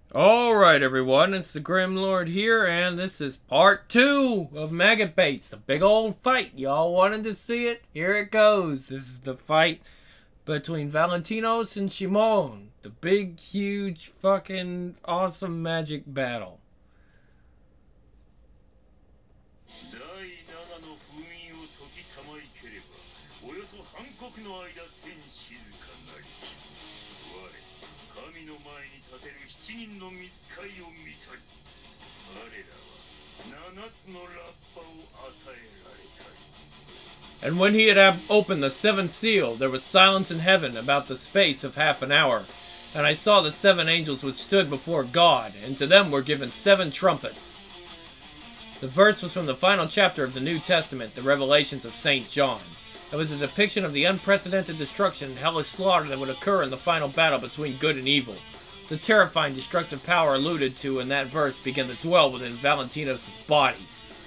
Alright everyone, it's the Grim Lord here, and this is part 2 of Megabates, the big old fight. Y'all wanted to see it? Here it goes. This is the fight between Valentinos and Shimon. The big, huge, fucking awesome magic battle. And when he had opened the seventh seal, there was silence in heaven about the space of half an hour. And I saw the 7 angels which stood before God, and to them were given 7 trumpets. The verse was from the final chapter of the New Testament, the Revelations of St. John. It was a depiction of the unprecedented destruction and hellish slaughter that would occur in the final battle between good and evil. The terrifying destructive power alluded to in that verse began to dwell within Valentinos' body.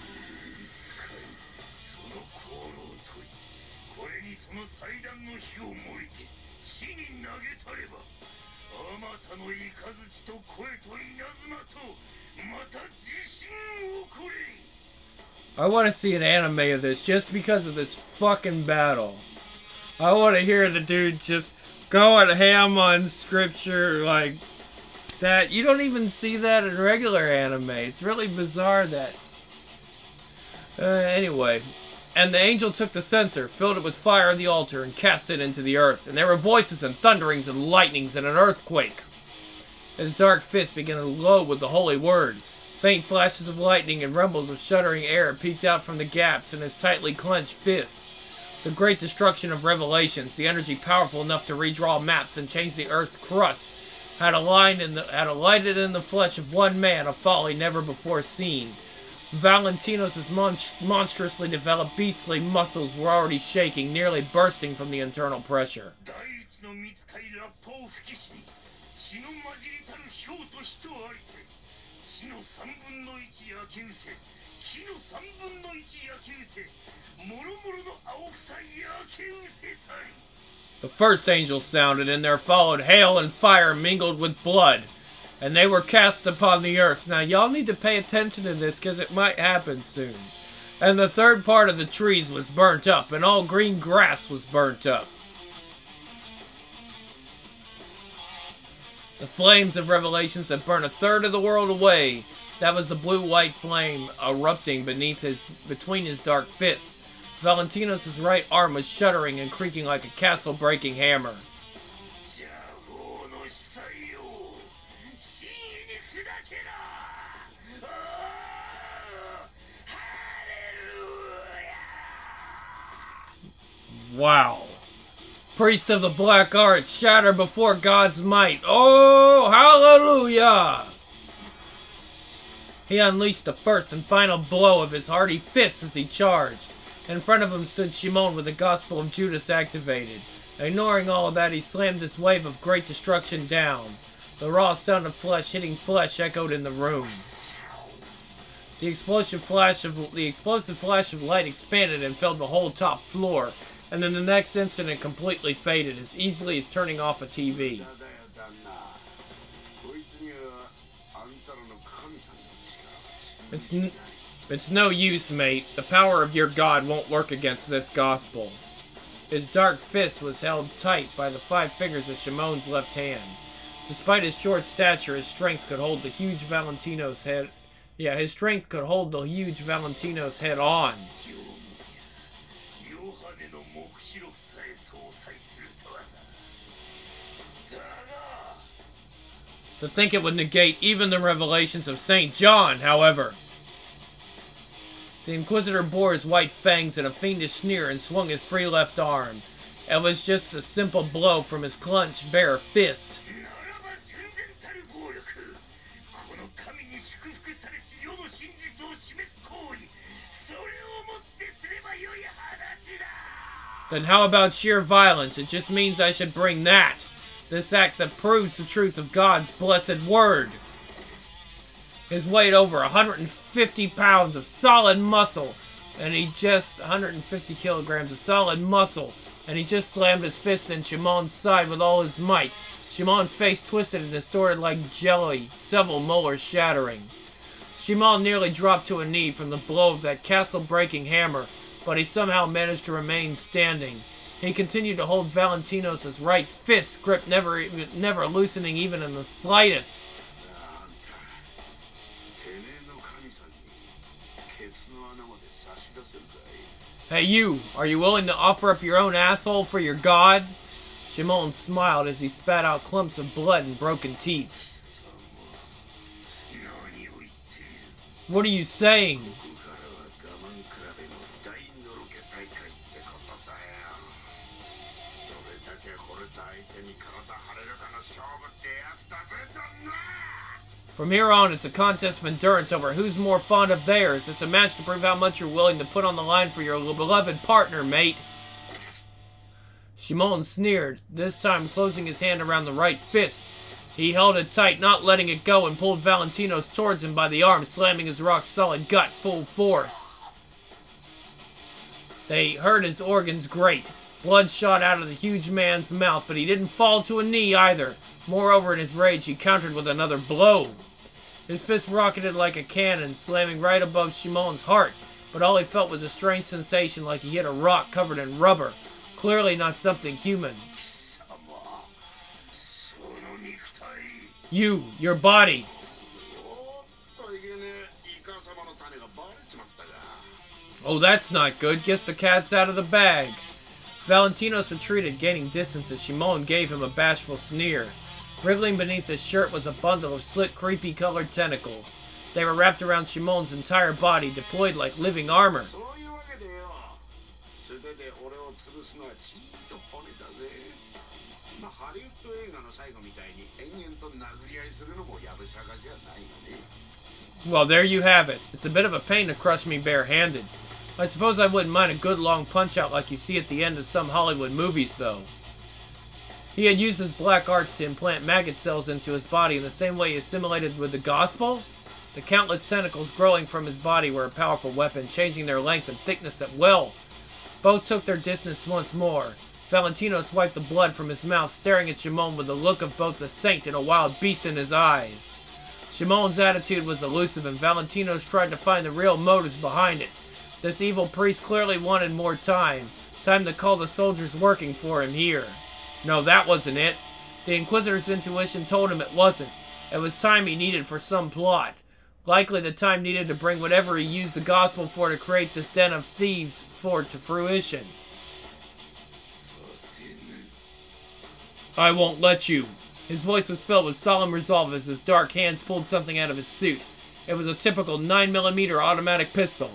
I want to see an anime of this just because of this fucking battle. I want to hear the dude just going ham on scripture like that. You don't even see that in regular anime. It's really bizarre that... Anyway. And the angel took the censer, filled it with fire on the altar, and cast it into the earth. And there were voices and thunderings and lightnings and an earthquake. His dark fist began to glow with the holy word. Faint flashes of lightning and rumbles of shuddering air peeked out from the gaps in his tightly clenched fists. The great destruction of Revelations, the energy powerful enough to redraw maps and change the earth's crust, had alighted in the flesh of one man, a folly never before seen. Valentinos' monstrously developed beastly muscles were already shaking, nearly bursting from the internal pressure. The first angel sounded, and there followed hail and fire mingled with blood, and they were cast upon the earth. Now, y'all need to pay attention to this, because it might happen soon. And the third part of the trees was burnt up, and all green grass was burnt up. The flames of Revelations that burned a third of the world away. That was the blue-white flame erupting between his dark fists. Valentinos' right arm was shuddering and creaking like a castle-breaking hammer. Wow. Priests of the Black Arts shatter before God's might. Oh, hallelujah! He unleashed the first and final blow of his hearty fists as he charged. In front of him stood Shimon with the Gospel of Judas activated. Ignoring all of that, he slammed this wave of great destruction down. The raw sound of flesh hitting flesh echoed in the room. The explosive flash of light expanded and filled the whole top floor, and in the next instant it completely faded, as easily as turning off a TV. It's no use, mate. The power of your God won't work against this gospel. His dark fist was held tight by the 5 fingers of Shimon's left hand. Despite his short stature, his strength could hold the huge Valentinos head. Yeah, his strength could hold the huge Valentinos head on. To think it would negate even the revelations of St. John, however. The Inquisitor bore his white fangs in a fiendish sneer and swung his free left arm. It was just a simple blow from his clenched bare fist. Then how about sheer violence? It just means I should bring that. This act that proves the truth of God's blessed word. His weight over 150 pounds of solid muscle, and 150 kilograms of solid muscle, and he just slammed his fist in Shimon's side with all his might. Shimon's face twisted and distorted like jelly, several molars shattering. Shimon nearly dropped to a knee from the blow of that castle-breaking hammer, but he somehow managed to remain standing. He continued to hold Valentinos' right fist gripped, never loosening even in the slightest. Hey you, are you willing to offer up your own asshole for your god? Shimon smiled as he spat out clumps of blood and broken teeth. What are you saying? From here on, it's a contest of endurance over who's more fond of theirs. It's a match to prove how much you're willing to put on the line for your beloved partner, mate. Shimon sneered, this time closing his hand around the right fist. He held it tight, not letting it go, and pulled Valentinos towards him by the arm, slamming his rock-solid gut full force. They heard his organs grate. Blood shot out of the huge man's mouth, but he didn't fall to a knee either. Moreover, in his rage, he countered with another blow. His fist rocketed like a cannon, slamming right above Shimon's heart, but all he felt was a strange sensation like he hit a rock covered in rubber. Clearly not something human. You, your body. Oh, that's not good. Guess the cat's out of the bag. Valentinos retreated, gaining distance as Shimon gave him a bashful sneer. Wriggling beneath his shirt was a bundle of slit, creepy-colored tentacles. They were wrapped around Shimon's entire body, deployed like living armor. Well, there you have it. It's a bit of a pain to crush me bare-handed. I suppose I wouldn't mind a good long punch-out like you see at the end of some Hollywood movies, though. He had used his black arts to implant maggot cells into his body in the same way he assimilated with the gospel. The countless tentacles growing from his body were a powerful weapon, changing their length and thickness at will. Both took their distance once more. Valentinos wiped the blood from his mouth, staring at Shimon with the look of both a saint and a wild beast in his eyes. Shimon's attitude was elusive, and Valentinos tried to find the real motives behind it. This evil priest clearly wanted more time. Time to call the soldiers working for him here. No, that wasn't it. The Inquisitor's intuition told him it wasn't. It was time he needed for some plot. Likely the time needed to bring whatever he used the gospel for to create this den of thieves for to fruition. I won't let you. His voice was filled with solemn resolve as his dark hands pulled something out of his suit. It was a typical 9mm automatic pistol.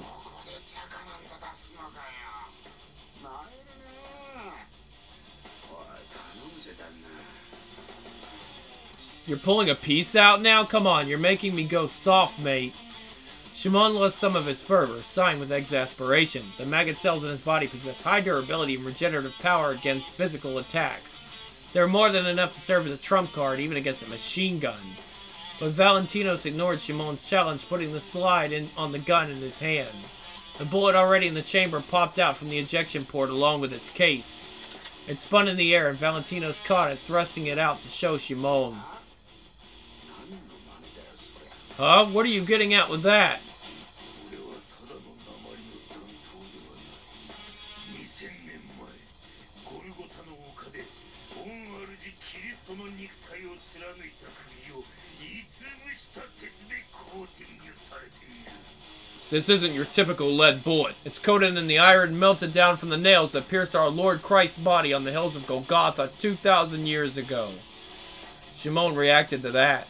You're pulling a piece out now? Come on, you're making me go soft, mate. Shimon lost some of his fervor, sighing with exasperation. The maggot cells in his body possess high durability and regenerative power against physical attacks. They were more than enough to serve as a trump card, even against a machine gun. But Valentinos ignored Shimon's challenge, putting the slide on the gun in his hand. The bullet already in the chamber popped out from the ejection port along with its case. It spun in the air, and Valentinos caught it, thrusting it out to show Shimon. Huh? What are you getting at with that? This isn't your typical lead bullet. It's coated in the iron melted down from the nails that pierced our Lord Christ's body on the hills of Golgotha 2,000 years ago. Shimon reacted to that.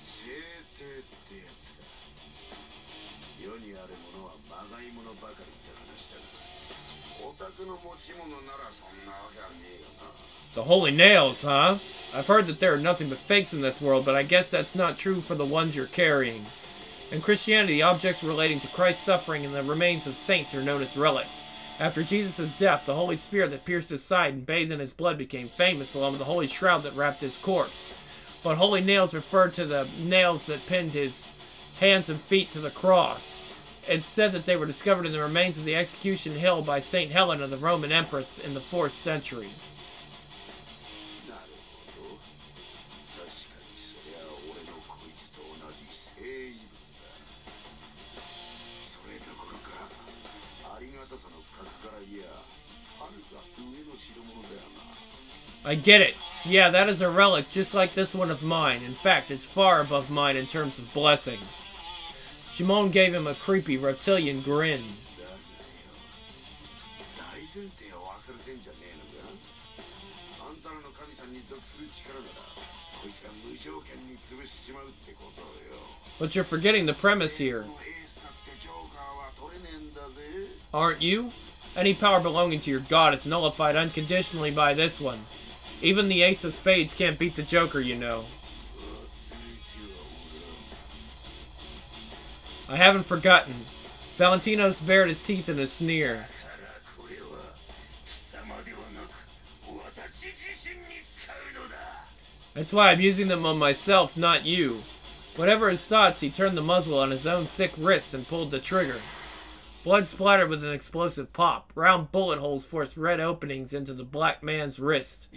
The holy nails, huh? I've heard that there are nothing but fakes in this world, but I guess that's not true for the ones you're carrying. In Christianity, objects relating to Christ's suffering and the remains of saints are known as relics. After Jesus' death, the Holy Spirit that pierced his side and bathed in his blood became famous, along with the holy shroud that wrapped his corpse. But holy nails referred to the nails that pinned his hands and feet to the cross. It's said that they were discovered in the remains of the execution hill by St. Helena, the Roman empress, in the 4th century. I get it. Yeah, that is a relic just like this one of mine. In fact, it's far above mine in terms of blessing. Shimon gave him a creepy reptilian grin. But you're forgetting the premise here. Aren't you? Any power belonging to your god is nullified unconditionally by this one. Even the Ace of Spades can't beat the Joker, you know. I haven't forgotten. Valentinos bared his teeth in a sneer. That's why I'm using them on myself, not you. Whatever his thoughts, he turned the muzzle on his own thick wrist and pulled the trigger. Blood splattered with an explosive pop. Round bullet holes forced red openings into the black man's wrist.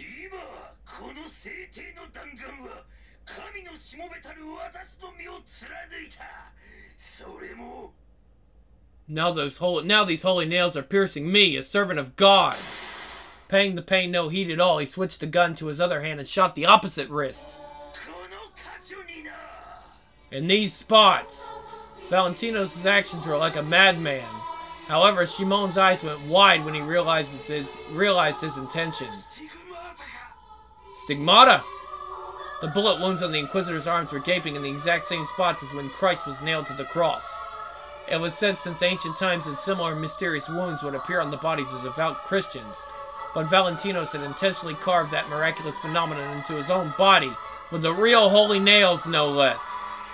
Now these holy nails are piercing me, a servant of God. Paying the pain no heed at all, he switched the gun to his other hand and shot the opposite wrist. In these spots, Valentinos' actions were like a madman's. However, Shimon's eyes went wide when he realized his intentions. Stigmata! The bullet wounds on the Inquisitor's arms were gaping in the exact same spots as when Christ was nailed to the cross. It was said since ancient times that similar mysterious wounds would appear on the bodies of devout Christians, but Valentinos had intentionally carved that miraculous phenomenon into his own body, with the real holy nails, no less.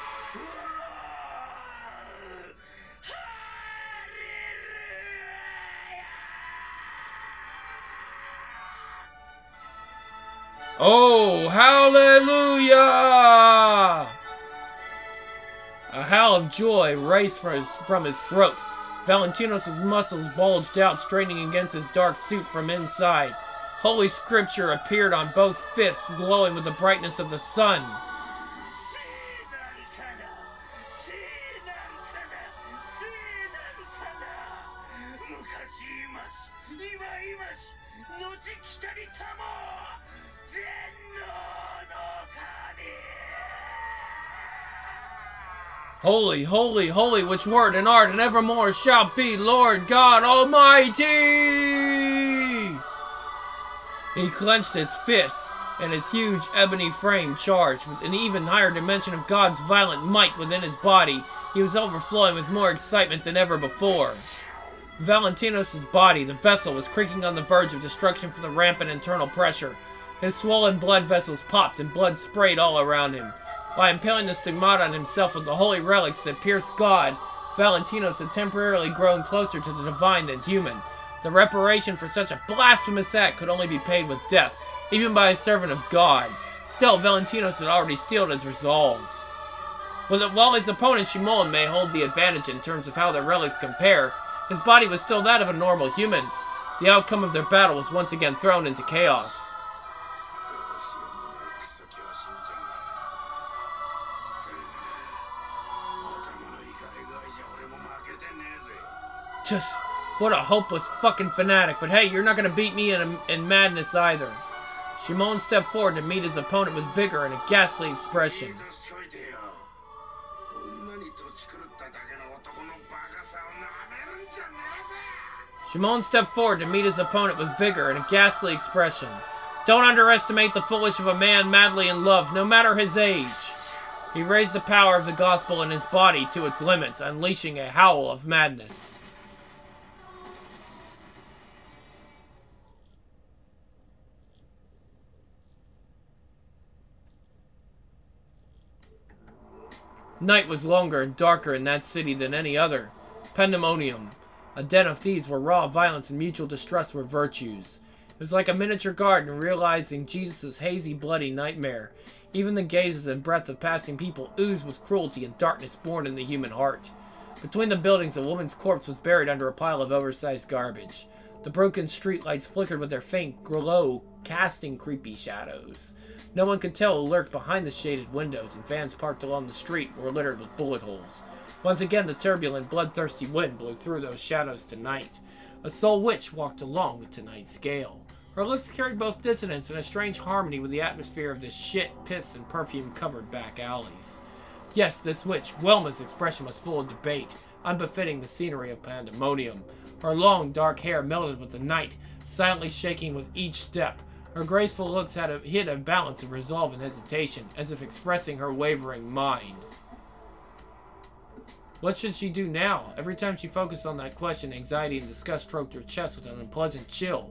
Oh, hallelujah! A howl of joy raced from his throat. Valentinos' muscles bulged out, straining against his dark suit from inside. Holy scripture appeared on both fists, glowing with the brightness of the sun. Holy, holy, holy, which word and art and evermore shall be Lord God Almighty! He clenched his fists, and his huge ebony frame charged with an even higher dimension of God's violent might within his body. He was overflowing with more excitement than ever before. Valentinos' body, the vessel, was creaking on the verge of destruction from the rampant internal pressure. His swollen blood vessels popped and blood sprayed all around him. By impaling the stigmata on himself with the holy relics that pierced God, Valentinos had temporarily grown closer to the divine than human. The reparation for such a blasphemous act could only be paid with death, even by a servant of God. Still, Valentinos had already steeled his resolve. But while his opponent Shimon may hold the advantage in terms of how their relics compare, his body was still that of a normal human's. The outcome of their battle was once again thrown into chaos. Just, what a hopeless fucking fanatic. But hey, you're not gonna beat me in madness either. Shimon stepped forward to meet his opponent with vigor and a ghastly expression. Shimon stepped forward to meet his opponent with vigor and a ghastly expression. Don't underestimate the foolish of a man madly in love, no matter his age. He raised the power of the gospel in his body to its limits, unleashing a howl of madness. Night was longer and darker in that city than any other. Pandemonium, a den of thieves where raw violence and mutual distrust were virtues. It was like a miniature garden realizing Jesus' hazy, bloody nightmare. Even the gazes and breath of passing people oozed with cruelty and darkness born in the human heart. Between the buildings, a woman's corpse was buried under a pile of oversized garbage. The broken streetlights flickered with their faint glow, casting creepy shadows. No one could tell who lurked behind the shaded windows, and vans parked along the street were littered with bullet holes. Once again, the turbulent, bloodthirsty wind blew through those shadows tonight. A soul witch walked along with tonight's gale. Her looks carried both dissonance and a strange harmony with the atmosphere of the shit, piss, and perfume-covered back alleys. Yes, this witch, Wilma's expression was full of debate, unbefitting the scenery of Pandemonium. Her long, dark hair melted with the night, silently shaking with each step. Her graceful looks hid a balance of resolve and hesitation, as if expressing her wavering mind. What should she do now? Every time she focused on that question, anxiety and disgust stroked her chest with an unpleasant chill.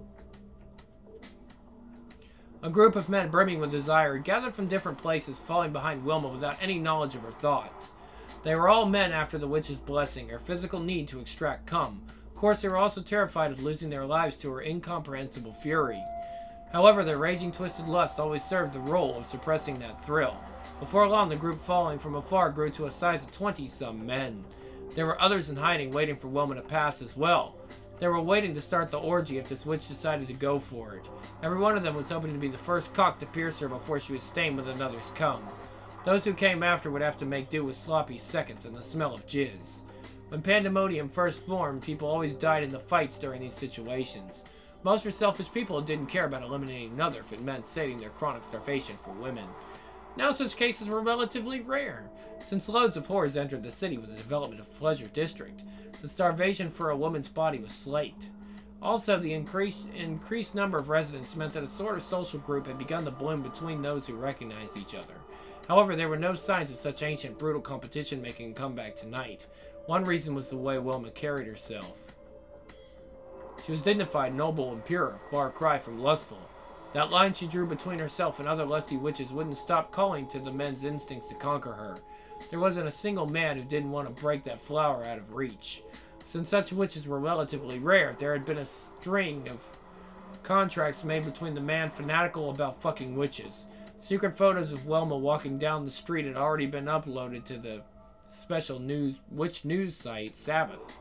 A group of men brimming with desire gathered from different places, falling behind Wilma without any knowledge of her thoughts. They were all men after the witch's blessing, her physical need to extract cum. Of course, they were also terrified of losing their lives to her incomprehensible fury. However, their raging, twisted lust always served the role of suppressing that thrill. Before long, the group following from afar grew to a size of 20-some men. There were others in hiding, waiting for Wilma to pass as well. They were waiting to start the orgy if this witch decided to go for it. Every one of them was hoping to be the first cock to pierce her before she was stained with another's cum. Those who came after would have to make do with sloppy seconds and the smell of jizz. When Pandemonium first formed, people always died in the fights during these situations. Most were selfish people who didn't care about eliminating another if it meant sating their chronic starvation for women. Now such cases were relatively rare, since loads of whores entered the city with the development of Pleasure District. The starvation for a woman's body was slaked. Also, the increased number of residents meant that a sort of social group had begun to bloom between those who recognized each other. However, there were no signs of such ancient, brutal competition making a comeback tonight. One reason was the way Wilma carried herself. She was dignified, noble, and pure, far cry from lustful. That line she drew between herself and other lusty witches wouldn't stop calling to the men's instincts to conquer her. There wasn't a single man who didn't want to break that flower out of reach. Since such witches were relatively rare, there had been a string of contracts made between the man fanatical about fucking witches. Secret photos of Wilma walking down the street had already been uploaded to the special witch news site, Sabbath.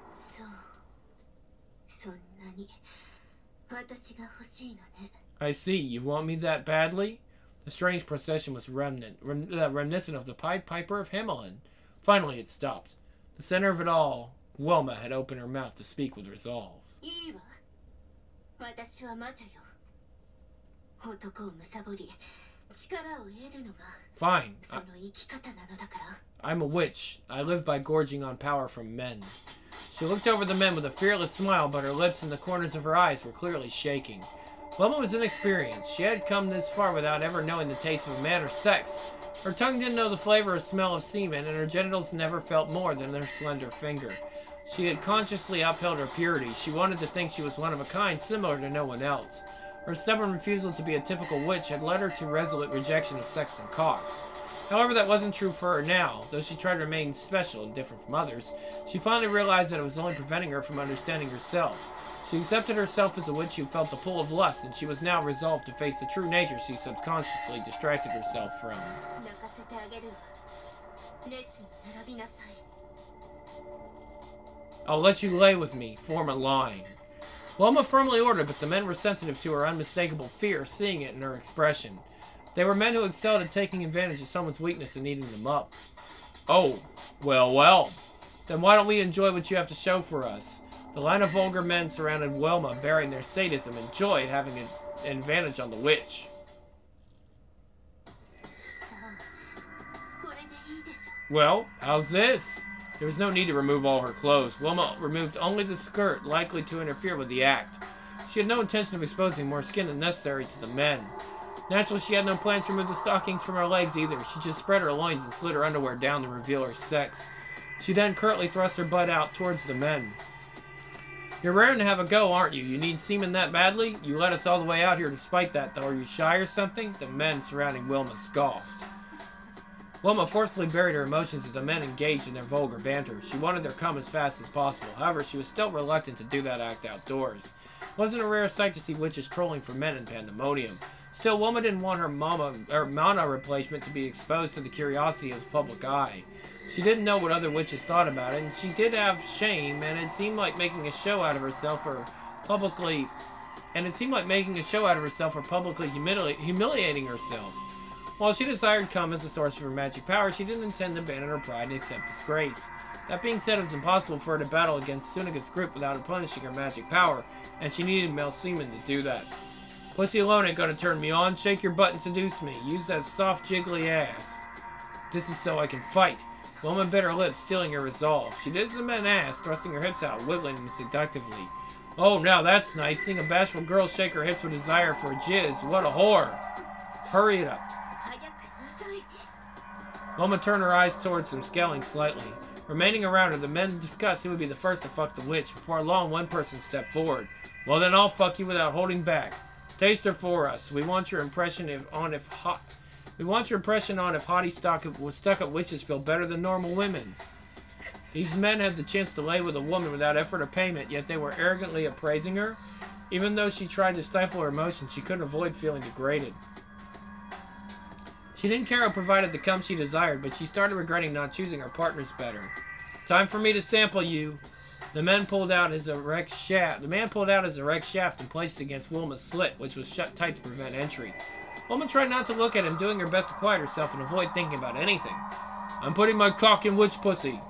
I see, you want me that badly? The strange procession was reminiscent of the Pied Piper of Hamelin. Finally it stopped. The center of it all, Wilma had opened her mouth to speak with resolve. Fine. I'm a witch. I live by gorging on power from men. She looked over the men with a fearless smile, but her lips and the corners of her eyes were clearly shaking. Wilma was inexperienced. She had come this far without ever knowing the taste of a man or sex. Her tongue didn't know the flavor or smell of semen, and her genitals never felt more than her slender finger. She had consciously upheld her purity. She wanted to think she was one of a kind, similar to no one else. Her stubborn refusal to be a typical witch had led her to resolute rejection of sex and cocks. However, that wasn't true for her now. Though she tried to remain special and different from others, she finally realized that it was only preventing her from understanding herself. She accepted herself as a witch who felt the pull of lust, and she was now resolved to face the true nature she subconsciously distracted herself from. I'll let you lay with me. Form a line. Wilma firmly ordered, but the men were sensitive to her unmistakable fear, seeing it in her expression. They were men who excelled at taking advantage of someone's weakness and eating them up. Oh, well. Then why don't we enjoy what you have to show for us? The line of vulgar men surrounded Wilma, bearing their sadism and joy at having an advantage on the witch. Well, how's this? There was no need to remove all her clothes. Wilma removed only the skirt, likely to interfere with the act. She had no intention of exposing more skin than necessary to the men. Naturally, she had no plans to remove the stockings from her legs either. She just spread her loins and slid her underwear down to reveal her sex. She then curtly thrust her butt out towards the men. You're raring to have a go, aren't you? You need semen that badly? You led us all the way out here despite that, though. Are you shy or something? The men surrounding Wilma scoffed. Wilma forcefully buried her emotions as the men engaged in their vulgar banter. She wanted their cum as fast as possible. However, she was still reluctant to do that act outdoors. It wasn't a rare sight to see witches trolling for men in Pandemonium. Still, Wilma didn't want her mana replacement to be exposed to the curiosity of the public eye. She didn't know what other witches thought about it, and she did have shame, and it seemed like making a show out of herself or publicly humiliating herself. While she desired cum as a source of her magic power, she didn't intend to abandon her pride and accept disgrace. That being said, it was impossible for her to battle against Sunaga's group without replenishing her magic power, and she needed male semen to do that. Pussy alone ain't gonna turn me on. Shake your butt and seduce me. Use that soft, jiggly ass. This is so I can fight. Wilma bit her lips, stealing her resolve. She did some an ass, thrusting her hips out, wiggling seductively. Oh, now that's nice. Seeing a bashful girl shake her hips with desire for a jizz. What a whore. Hurry it up. Wilma turned her eyes towards him, scowling slightly. Remaining around her, the men discussed who would be the first to fuck the witch. Before long, one person stepped forward. Well, then I'll fuck you without holding back. Taste her for us. We want your impression on if haughty stuck-up witches feel better than normal women. These men had the chance to lay with a woman without effort or payment, yet they were arrogantly appraising her. Even though she tried to stifle her emotions, she couldn't avoid feeling degraded. She didn't care who provided the cum she desired, but she started regretting not choosing her partners better. Time for me to sample you. The man pulled out his erect shaft and placed it against Wilma's slit, which was shut tight to prevent entry. Wilma tried not to look at him, doing her best to quiet herself and avoid thinking about anything. I'm putting my cock in witch pussy.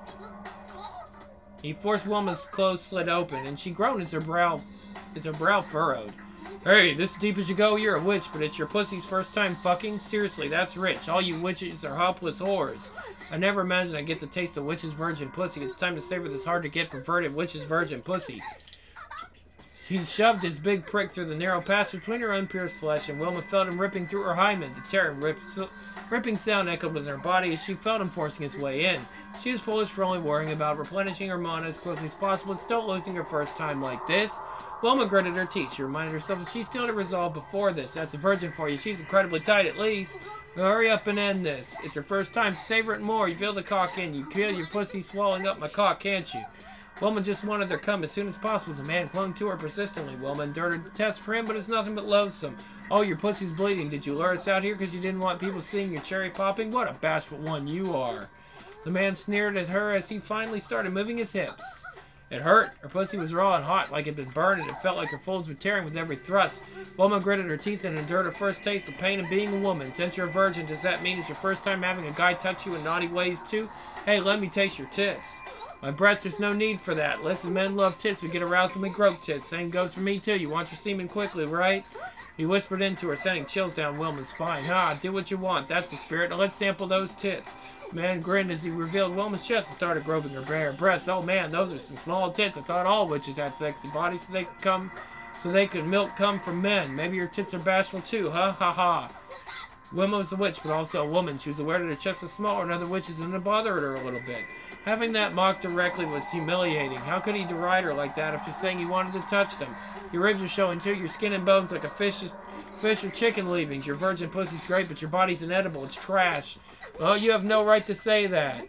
He forced Wilma's closed slit open, and she groaned as her brow furrowed. Hey, this deep as you go, you're a witch, but it's your pussy's first time fucking? Seriously, that's rich. All you witches are hopeless whores. I never imagined I'd get to taste a witch's virgin pussy. It's time to savor this hard-to-get perverted witch's virgin pussy. He shoved his big prick through the narrow passage between her unpierced flesh, and Wilma felt him ripping through her hymen. The tearing, ripping sound echoed within her body as she felt him forcing his way in. She was foolish for only worrying about replenishing her mana as quickly as possible and still losing her first time like this. Wilma gritted her teeth. She reminded herself that she still had resolve before this. That's a virgin for you. She's incredibly tight, at least. Now hurry up and end this. It's your first time. Savor it more. You feel the cock in. You feel your pussy swallowing up my cock, can't you? Wilma just wanted their cum as soon as possible. The man clung to her persistently. Wilma endured the test for him, but it's nothing but loathsome. Oh, your pussy's bleeding. Did you lure us out here because you didn't want people seeing your cherry popping? What a bashful one you are. The man sneered at her as he finally started moving his hips. It hurt. Her pussy was raw and hot, like it had been burned, and it felt like her folds were tearing with every thrust. Wilma gritted her teeth and endured her first taste of pain of being a woman. Since you're a virgin, does that mean it's your first time having a guy touch you in naughty ways, too? Hey, let me taste your tits. My breasts, there's no need for that. Listen, men love tits. We get aroused when we grope tits. Same goes for me, too. You want your semen quickly, right? He whispered into her, sending chills down Wilma's spine. Ha, do what you want. That's the spirit. Now let's sample those tits. The man grinned as he revealed Wilma's chest and started groping her bare breasts. Oh man, those are some small tits. I thought all witches had sexy bodies so they could milk cum from men. Maybe your tits are bashful too, huh? Ha ha. Wilma was a witch, but also a woman. She was aware that her chest was smaller than other witches, and it bothered her a little bit. Having that mocked directly was humiliating. How could he deride her like that after saying he wanted to touch them? Your ribs are showing too. Your skin and bones like a fish or chicken leavings. Your virgin pussy's great, but your body's inedible. It's trash. Well, you have no right to say that.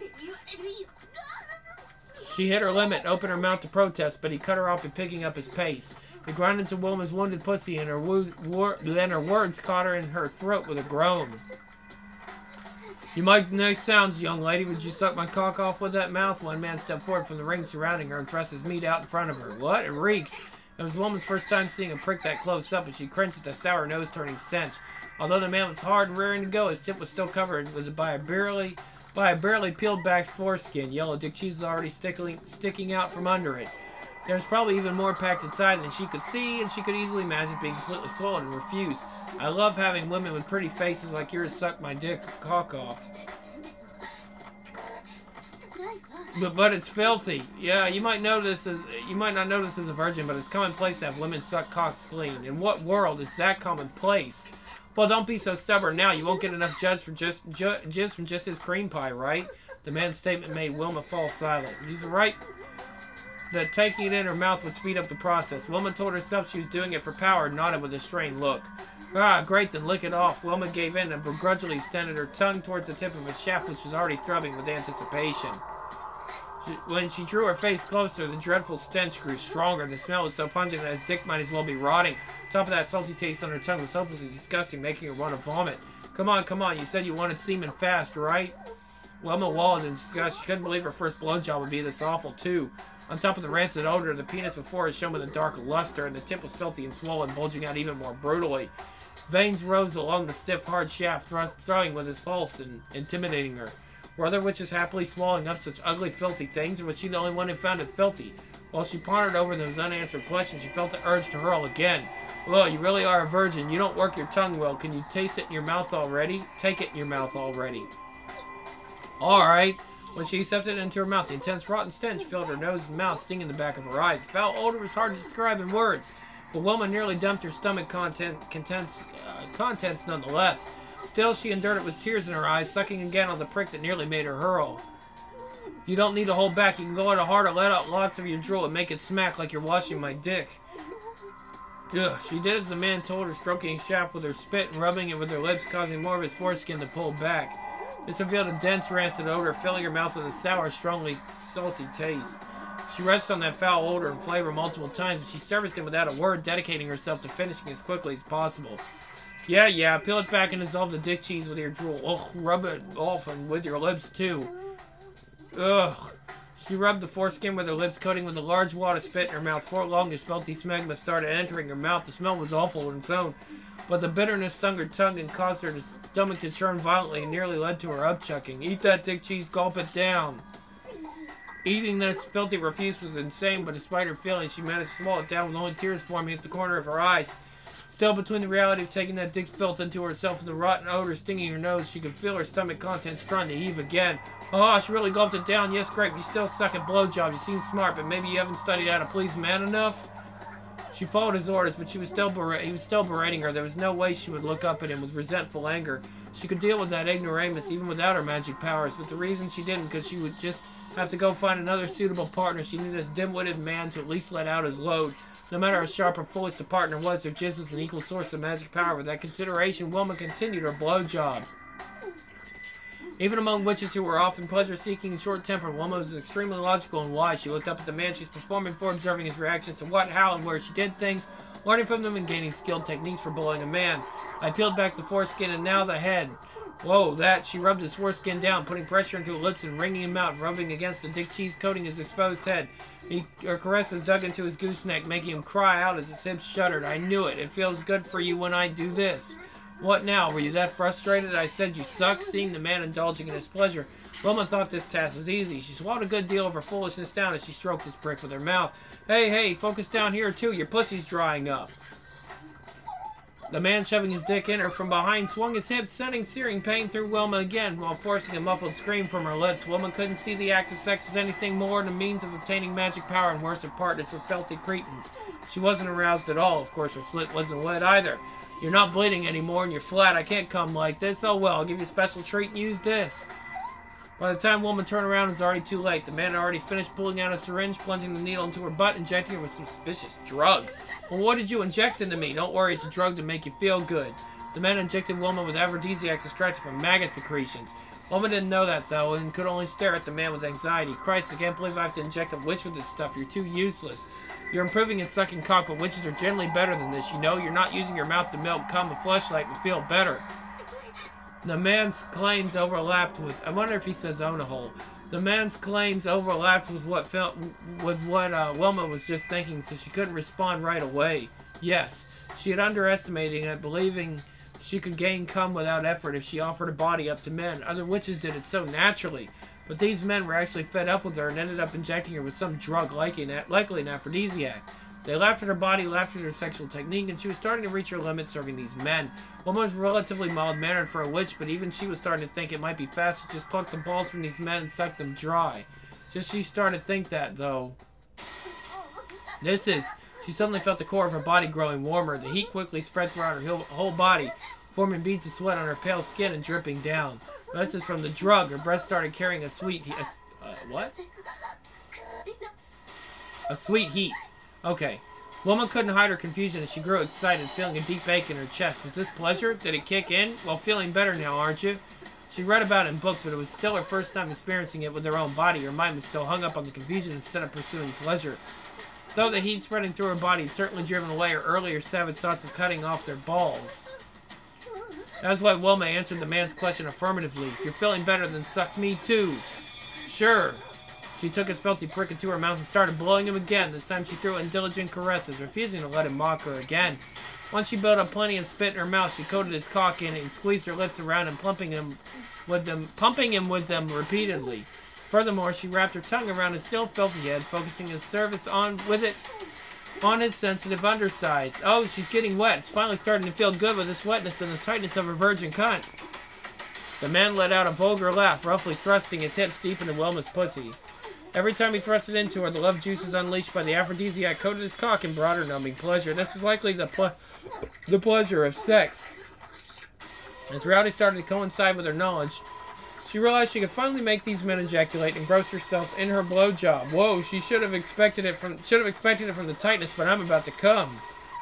She hit her limit and opened her mouth to protest, but he cut her off by picking up his pace. He ground into Wilma's wounded pussy, and then her words caught her in her throat with a groan. You make nice sounds, young lady. Would you suck my cock off with that mouth? One man stepped forward from the ring surrounding her and thrust his meat out in front of her. What? It reeks. It was the woman's first time seeing a prick that close up, and she cringed at the sour nose-turning stench. Although the man was hard and rearing to go, his tip was still covered by a barely peeled back foreskin. Yellow dick cheese was already sticking out from under it. There was probably even more packed inside than she could see, and she could easily imagine being completely swollen and refuse. I love having women with pretty faces like yours suck my dick cock off. But it's filthy. Yeah, you might not notice as a virgin, but it's commonplace to have women suck cocks clean. In what world is that commonplace? Well, don't be so stubborn now. You won't get enough jizz from just his cream pie, right? The man's statement made Wilma fall silent. He's right that taking it in her mouth would speed up the process. Wilma told herself she was doing it for power and nodded with a strained look. Ah, great, then lick it off. Wilma gave in and begrudgingly extended her tongue towards the tip of his shaft, which was already throbbing with anticipation. When she drew her face closer, the dreadful stench grew stronger. The smell was so pungent that his dick might as well be rotting. Top of that salty taste on her tongue was hopelessly disgusting, making her want to vomit. Come on, you said you wanted semen fast, right? Wilma wallowed in disgust. She couldn't believe her first blowjob would be this awful, too. On top of the rancid odor, the penis before her shone with a dark luster, and the tip was filthy and swollen, bulging out even more brutally. Veins rose along the stiff, hard shaft, throbbing with his pulse and intimidating her. Were other witches happily swallowing up such ugly, filthy things, or was she the only one who found it filthy? While she pondered over those unanswered questions, she felt the urge to hurl again. Well, you really are a virgin. You don't work your tongue well. Can you taste it in your mouth already? Take it in your mouth already. Alright. When she accepted it into her mouth, the intense rotten stench filled her nose and mouth, stinging the back of her eyes. The foul odor was hard to describe in words, but Wilma nearly dumped her stomach contents nonetheless. Still, she endured it with tears in her eyes, sucking again on the prick that nearly made her hurl. You don't need to hold back. You can go at it hard or let out lots of your drool and make it smack like you're washing my dick. Ugh. She did as the man told her, stroking his shaft with her spit and rubbing it with her lips, causing more of his foreskin to pull back. This revealed a dense, rancid odor, filling her mouth with a sour, strongly salty taste. She rested on that foul odor and flavor multiple times, but she serviced him without a word, dedicating herself to finishing as quickly as possible. Yeah, peel it back and dissolve the dick cheese with your drool. Ugh, rub it off and with your lips, too. Ugh. She rubbed the foreskin with her lips, coating with a large wad of spit in her mouth. For long, as filthy smegma started entering her mouth. The smell was awful on its own, but the bitterness stung her tongue and caused her stomach to churn violently and nearly led to her upchucking. Eat that dick cheese, gulp it down. Eating this filthy refuse was insane, but despite her feelings, she managed to swallow it down with only tears forming at the corner of her eyes. Still, between the reality of taking that dick filth into herself and the rotten odor stinging her nose, she could feel her stomach contents trying to heave again. Oh, she really gulped it down. Yes, great, you still suck at blowjobs. You seem smart, but maybe you haven't studied how to please man enough? She followed his orders, but he was still berating her. There was no way she would look up at him with resentful anger. She could deal with that ignoramus even without her magic powers, but the reason she didn't, because she would just have to go find another suitable partner. She needed this dim-witted man to at least let out his load. No matter how sharp or foolish the partner was, their jizz was an equal source of magic power. With that consideration, Wilma continued her blowjob. Even among witches who were often pleasure-seeking and short-tempered, Wilma was extremely logical and wise. She looked up at the man she was performing for, observing his reactions to what, how, and where she did things, learning from them and gaining skilled techniques for blowing a man. I peeled back the foreskin and now the head. Whoa, that. She rubbed his foreskin down, putting pressure into his lips and wringing him out, rubbing against the dick cheese coating his exposed head. Her caresses dug into his gooseneck, making him cry out as his hips shuddered. I knew it. It feels good for you when I do this. What now? Were you that frustrated? I said you suck. Seeing the man indulging in his pleasure, Wilma thought this task was easy. She swallowed a good deal of her foolishness down as she stroked his prick with her mouth. Hey, focus down here too. Your pussy's drying up. The man, shoving his dick in her from behind, swung his hips, sending searing pain through Wilma again, while forcing a muffled scream from her lips. Wilma couldn't see the act of sex as anything more than a means of obtaining magic power, and worse, her partners were filthy cretins. She wasn't aroused at all. Of course, her slit wasn't wet either. You're not bleeding anymore, and you're flat. I can't come like this. Oh well, I'll give you a special treat and use this. By the time Wilma turned around, it was already too late. The man had already finished pulling out a syringe, plunging the needle into her butt, injecting her with some suspicious drug. Well, what did you inject into me? Don't worry, it's a drug to make you feel good. The man injected Wilma with aphrodisiacs extracted from maggot secretions. Wilma didn't know that, though, and could only stare at the man with anxiety. Christ, I can't believe I have to inject a witch with this stuff. You're too useless. You're improving at sucking cock, but witches are generally better than this, you know? You're not using your mouth to milk cum. A fleshlight would feel better. The man's claims overlapped with... I wonder if he says own a hole. The man's claims overlapped with what Wilma was just thinking, so she couldn't respond right away. Yes, she had underestimated it, believing she could gain cum without effort if she offered her body up to men. Other witches did it so naturally. But these men were actually fed up with her and ended up injecting her with some drug, likely an aphrodisiac. They laughed at her body, laughed at her sexual technique, and she was starting to reach her limit serving these men. Wilma was relatively mild-mannered for a witch, but even she was starting to think it might be fast to just pluck the balls from these men and suck them dry. Just she started to think that, though. She suddenly felt the core of her body growing warmer. The heat quickly spread throughout her whole body, forming beads of sweat on her pale skin and dripping down. This is from the drug. Her breath started carrying a sweet heat. A sweet heat. Okay. Wilma couldn't hide her confusion as she grew excited, feeling a deep ache in her chest. Was this pleasure? Did it kick in? Well, feeling better now, aren't you? She read about it in books, but it was still her first time experiencing it with her own body. Her mind was still hung up on the confusion instead of pursuing pleasure. Though the heat spreading through her body had certainly driven away her earlier savage thoughts of cutting off their balls. That's why Wilma answered the man's question affirmatively. If you're feeling better, then suck me too. Sure. She took his filthy prick into her mouth and started blowing him again. This time she threw in diligent caresses, refusing to let him mock her again. Once she built up plenty of spit in her mouth, she coated his cock in it and squeezed her lips around him, pumping him with them repeatedly. Furthermore, she wrapped her tongue around his still filthy head, focusing his service on his sensitive underside. Oh, she's getting wet. It's finally starting to feel good with this wetness and the tightness of her virgin cunt. The man let out a vulgar laugh, roughly thrusting his hips deep into Wilma's pussy. Every time he thrust it into her, the love juices unleashed by the aphrodisiac coated his cock and brought her numbing pleasure. This was likely the pleasure of sex. As reality started to coincide with her knowledge, she realized she could finally make these men ejaculate and engross herself in her blowjob. Whoa, she should have expected it from the tightness, but I'm about to come.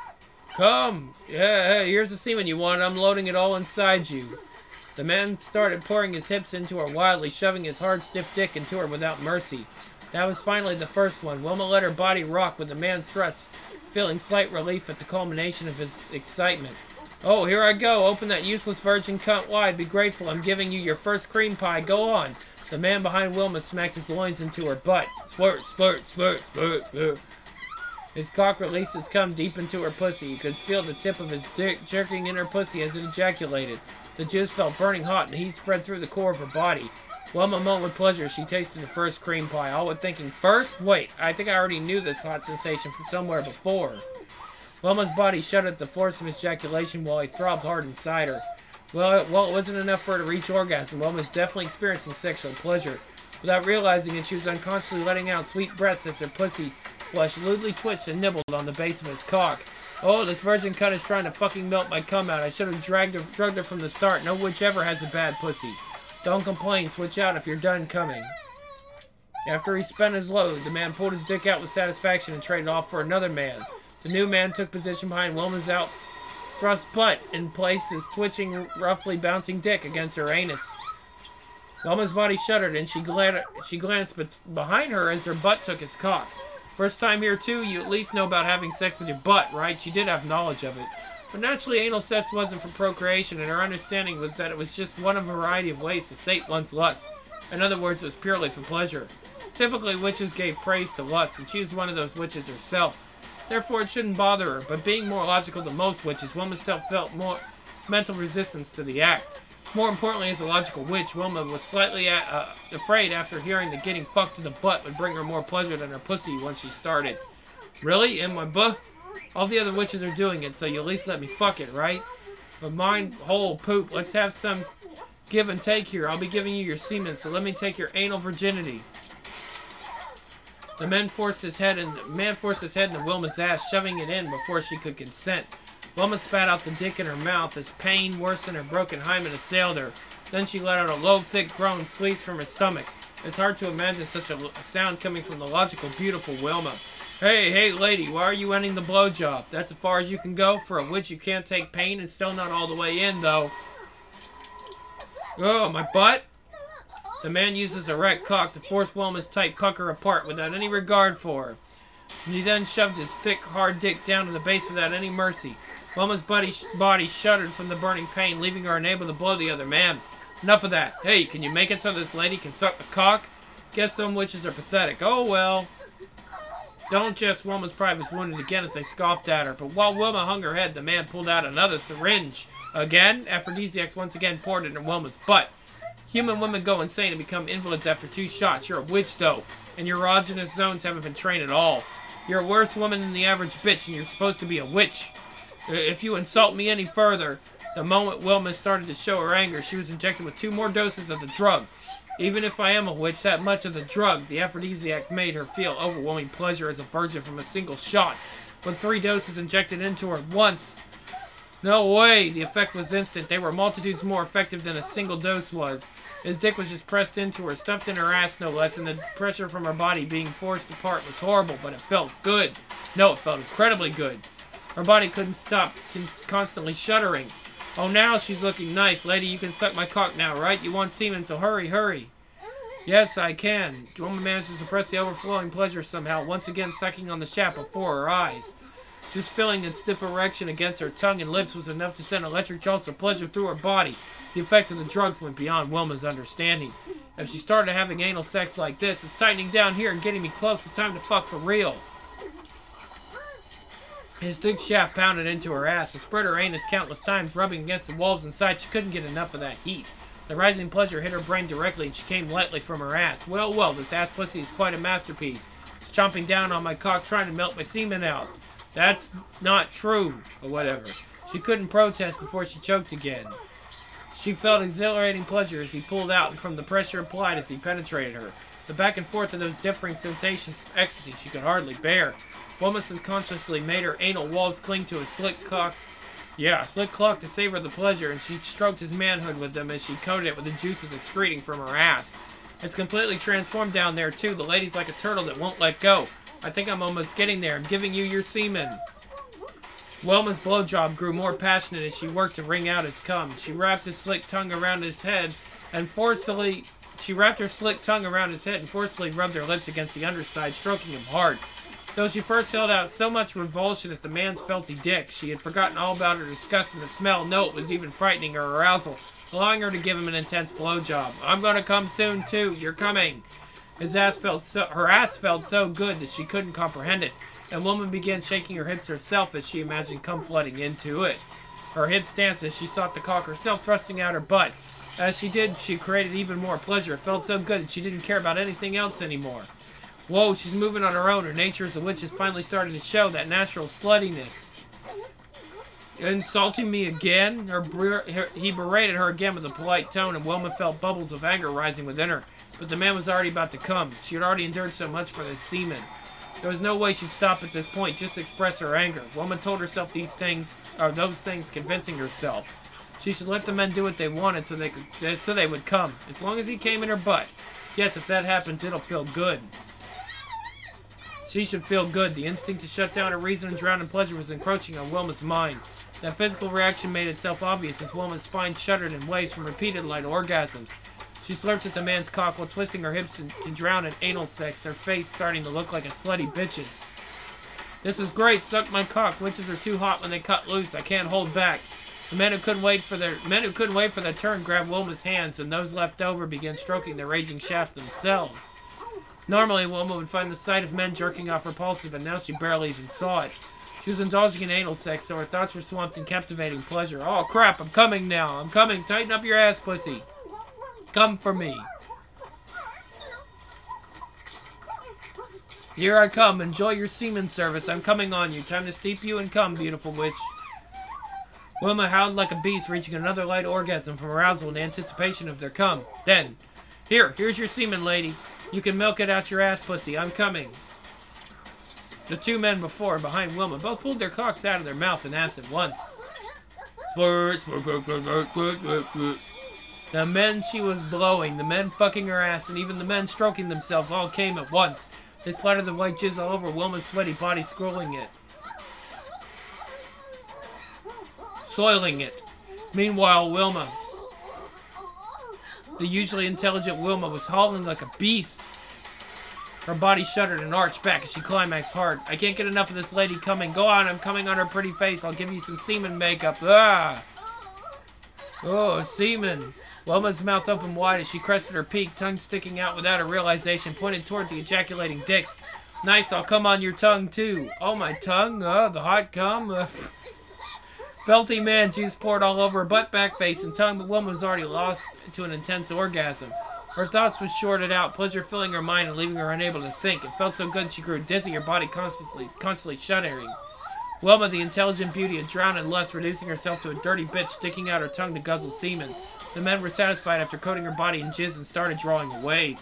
Come! Yeah, hey, here's the semen you want. I'm loading it all inside you. The man started pouring his hips into her wildly, shoving his hard, stiff dick into her without mercy. That was finally the first one. Wilma let her body rock with the man's thrust, feeling slight relief at the culmination of his excitement. Oh, here I go. Open that useless virgin cunt wide. Be grateful. I'm giving you your first cream pie. Go on. The man behind Wilma smacked his loins into her butt. Squirt, squirt, squirt, squirt, squirt. His cock released his cum deep into her pussy. You could feel the tip of his dick jerking in her pussy as it ejaculated. The juice felt burning hot and the heat spread through the core of her body. Wilma moaned with pleasure as she tasted the first cream pie, all with thinking, first? Wait, I think I already knew this hot sensation from somewhere before. Wilma's body shuddered at the force of his ejaculation while he throbbed hard inside her. Well, it wasn't enough for her to reach orgasm. Wilma was definitely experiencing sexual pleasure. Without realizing it, she was unconsciously letting out sweet breaths as her pussy flesh lewdly twitched and nibbled on the base of his cock. Oh, this virgin cunt is trying to fucking melt my cum out. I should have drugged her from the start. No witch ever has a bad pussy. Don't complain. Switch out if you're done coming. After he spent his load, the man pulled his dick out with satisfaction and traded off for another man. The new man took position behind Wilma's out-thrust butt and placed his twitching, roughly bouncing dick against her anus. Wilma's body shuddered and she glanced behind her as her butt took its cock. First time here too, you at least know about having sex with your butt, right? She did have knowledge of it. But naturally, anal sex wasn't for procreation, and her understanding was that it was just one of a variety of ways to sate one's lust. In other words, it was purely for pleasure. Typically, witches gave praise to lust, and she was one of those witches herself. Therefore, it shouldn't bother her, but being more logical than most witches, Wilma still felt more mental resistance to the act. More importantly, as a logical witch, Wilma was slightly afraid after hearing that getting fucked in the butt would bring her more pleasure than her pussy once she started. Really? In my butt? All the other witches are doing it, so you at least let me fuck it, right? But mine, whole poop. Let's have some give and take here. I'll be giving you your semen, so let me take your anal virginity. The man forced his head into Wilma's ass, shoving it in before she could consent. Wilma spat out the dick in her mouth as pain, worse than her broken hymen, assailed her. Then she let out a low, thick groan squeezed from her stomach. It's hard to imagine such a sound coming from the logical, beautiful Wilma. Hey, lady, why are you ending the blowjob? That's as far as you can go? For a witch, you can't take pain and still not all the way in, though. Oh, my butt? The man used his erect cock to force Wilma's tight pucker apart without any regard for her. He then shoved his thick, hard dick down to the base without any mercy. Wilma's body shuddered from the burning pain, leaving her unable to blow the other man. Enough of that. Hey, can you make it so this lady can suck the cock? Guess some witches are pathetic. Oh, well. Don't just. Wilma's pride was wounded again as they scoffed at her. But while Wilma hung her head, the man pulled out another syringe. Again, aphrodisiacs once again poured into Wilma's butt. Human women go insane and become invalids after 2 shots. You're a witch, though, and your erogenous zones haven't been trained at all. You're a worse woman than the average bitch, and you're supposed to be a witch. If you insult me any further, the moment Wilma started to show her anger, she was injected with 2 more doses of the drug. Even if I am a witch, that much of the drug, the aphrodisiac, made her feel overwhelming pleasure as a virgin from a single shot, with 3 doses injected into her at once. No way! The effect was instant. They were multitudes more effective than a single dose was. His dick was just pressed into her, stuffed in her ass no less, and the pressure from her body being forced apart was horrible, but it felt good. No, it felt incredibly good. Her body couldn't stop constantly shuddering. Oh, now she's looking nice. Lady, you can suck my cock now, right? You want semen, so hurry, hurry. Yes, I can. Wilma managed to suppress the overflowing pleasure somehow, once again sucking on the shaft before her eyes. Just feeling its stiff erection against her tongue and lips was enough to send electric jolts of pleasure through her body. The effect of the drugs went beyond Wilma's understanding. If she started having anal sex like this, it's tightening down here and getting me close. It's time to fuck for real. His thick shaft pounded into her ass and spread her anus countless times, rubbing against the walls inside. She couldn't get enough of that heat. The rising pleasure hit her brain directly, and she came lightly from her ass. Well, this ass pussy is quite a masterpiece. It's chomping down on my cock, trying to melt my semen out. That's not true, or whatever. She couldn't protest before she choked again. She felt exhilarating pleasure as he pulled out, and from the pressure applied as he penetrated her. The back and forth of those differing sensations of ecstasy she could hardly bear. Woman subconsciously made her anal walls cling to his slick cock. Slick cock to savor the pleasure, and she stroked his manhood with them as she coated it with the juices excreting from her ass. It's completely transformed down there, too. The lady's like a turtle that won't let go. I think I'm almost getting there. I'm giving you your semen. Wilma's blowjob grew more passionate as she worked to wring out his cum. She wrapped his slick tongue around his head and forcefully rubbed her lips against the underside, stroking him hard. Though she first held out so much revulsion at the man's felty dick, she had forgotten all about her disgust and the smell. No, it was even frightening her arousal, allowing her to give him an intense blowjob. I'm gonna come soon, too. You're coming. Her ass felt so good that she couldn't comprehend it, and Woman began shaking her hips herself as she imagined cum flooding into it. Her hips danced as she sought the cock herself, thrusting out her butt. As she did, she created even more pleasure. It felt so good that she didn't care about anything else anymore. Whoa, she's moving on her own. Her nature as a witch is finally starting to show that natural sluttiness. Insulting me again? He berated her again with a polite tone, and Wilma felt bubbles of anger rising within her. But the man was already about to come. She had already endured so much for this semen. There was no way she'd stop at this point, just to express her anger. Wilma told herself those things, convincing herself. She should let the men do what they wanted so they would come, as long as he came in her butt. Yes, if that happens, it'll feel good. She should feel good. The instinct to shut down her reason and drown in pleasure was encroaching on Wilma's mind. That physical reaction made itself obvious as Wilma's spine shuddered in waves from repeated light orgasms. She slurped at the man's cock while twisting her hips to drown in anal sex, her face starting to look like a slutty bitch's. This is great. Suck my cock. Witches are too hot when they cut loose. I can't hold back. The men who couldn't wait for their turn grabbed Wilma's hands, and those left over began stroking the raging shafts themselves. Normally, Wilma would find the sight of men jerking off repulsive, but now she barely even saw it. She was indulging in anal sex, so her thoughts were swamped in captivating pleasure. Oh, crap, I'm coming now. I'm coming. Tighten up your ass, pussy. Come for me. Here I come. Enjoy your semen service. I'm coming on you. Time to steep you and come, beautiful witch. Wilma howled like a beast, reaching another light orgasm from arousal in anticipation of their cum. Then, here's your semen, lady. You can milk it out your ass, pussy. I'm coming. The two men before and behind Wilma both pulled their cocks out of their mouth and ass at once. The men she was blowing, the men fucking her ass, and even the men stroking themselves all came at once. They splattered the white jizz all over Wilma's sweaty body, soiling it. Meanwhile, Wilma, the usually intelligent Wilma, was howling like a beast. Her body shuddered and arched back as she climaxed hard. I can't get enough of this lady coming. Go on, I'm coming on her pretty face. I'll give you some semen makeup. Ah! Oh, semen. Wilma's mouth opened wide as she crested her peak, tongue sticking out without a realization, pointed toward the ejaculating dicks. Nice, I'll come on your tongue, too. Oh, my tongue? Oh, the hot cum? Felty man juice poured all over her butt, back, face, and tongue, but Wilma was already lost to an intense orgasm. Her thoughts were shorted out, pleasure filling her mind and leaving her unable to think. It felt so good she grew dizzy, her body constantly shuddering. Wilma, the intelligent beauty, had drowned in lust, reducing herself to a dirty bitch, sticking out her tongue to guzzle semen. The men were satisfied after coating her body in jizz and started drawing away.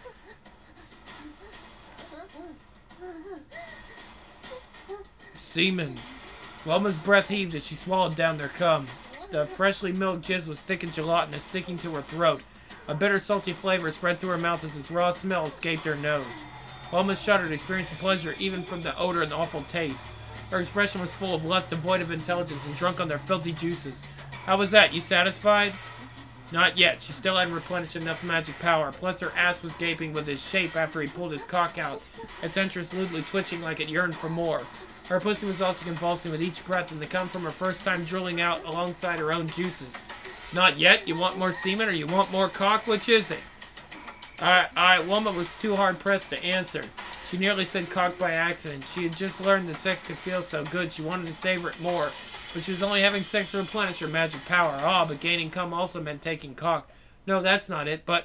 Semen. Wilma's breath heaved as she swallowed down their cum. The freshly milked jizz was thick and gelatinous, sticking to her throat. A bitter, salty flavor spread through her mouth as its raw smell escaped her nose. Wilma shuddered, experiencing pleasure even from the odor and the awful taste. Her expression was full of lust, devoid of intelligence, and drunk on their filthy juices. How was that? You satisfied? Not yet. She still hadn't replenished enough magic power. Plus, her ass was gaping with his shape after he pulled his cock out, its entrails lewdly twitching like it yearned for more. Her pussy was also convulsing with each breath, and the cum from her first time drilling out alongside her own juices. Not yet? You want more semen or you want more cock? Which is it? Alright, Wilma was too hard-pressed to answer. She nearly said cock by accident. She had just learned that sex could feel so good, she wanted to savor it more. But she was only having sex to replenish her magic power. Ah, but gaining cum also meant taking cock. No, that's not it, but,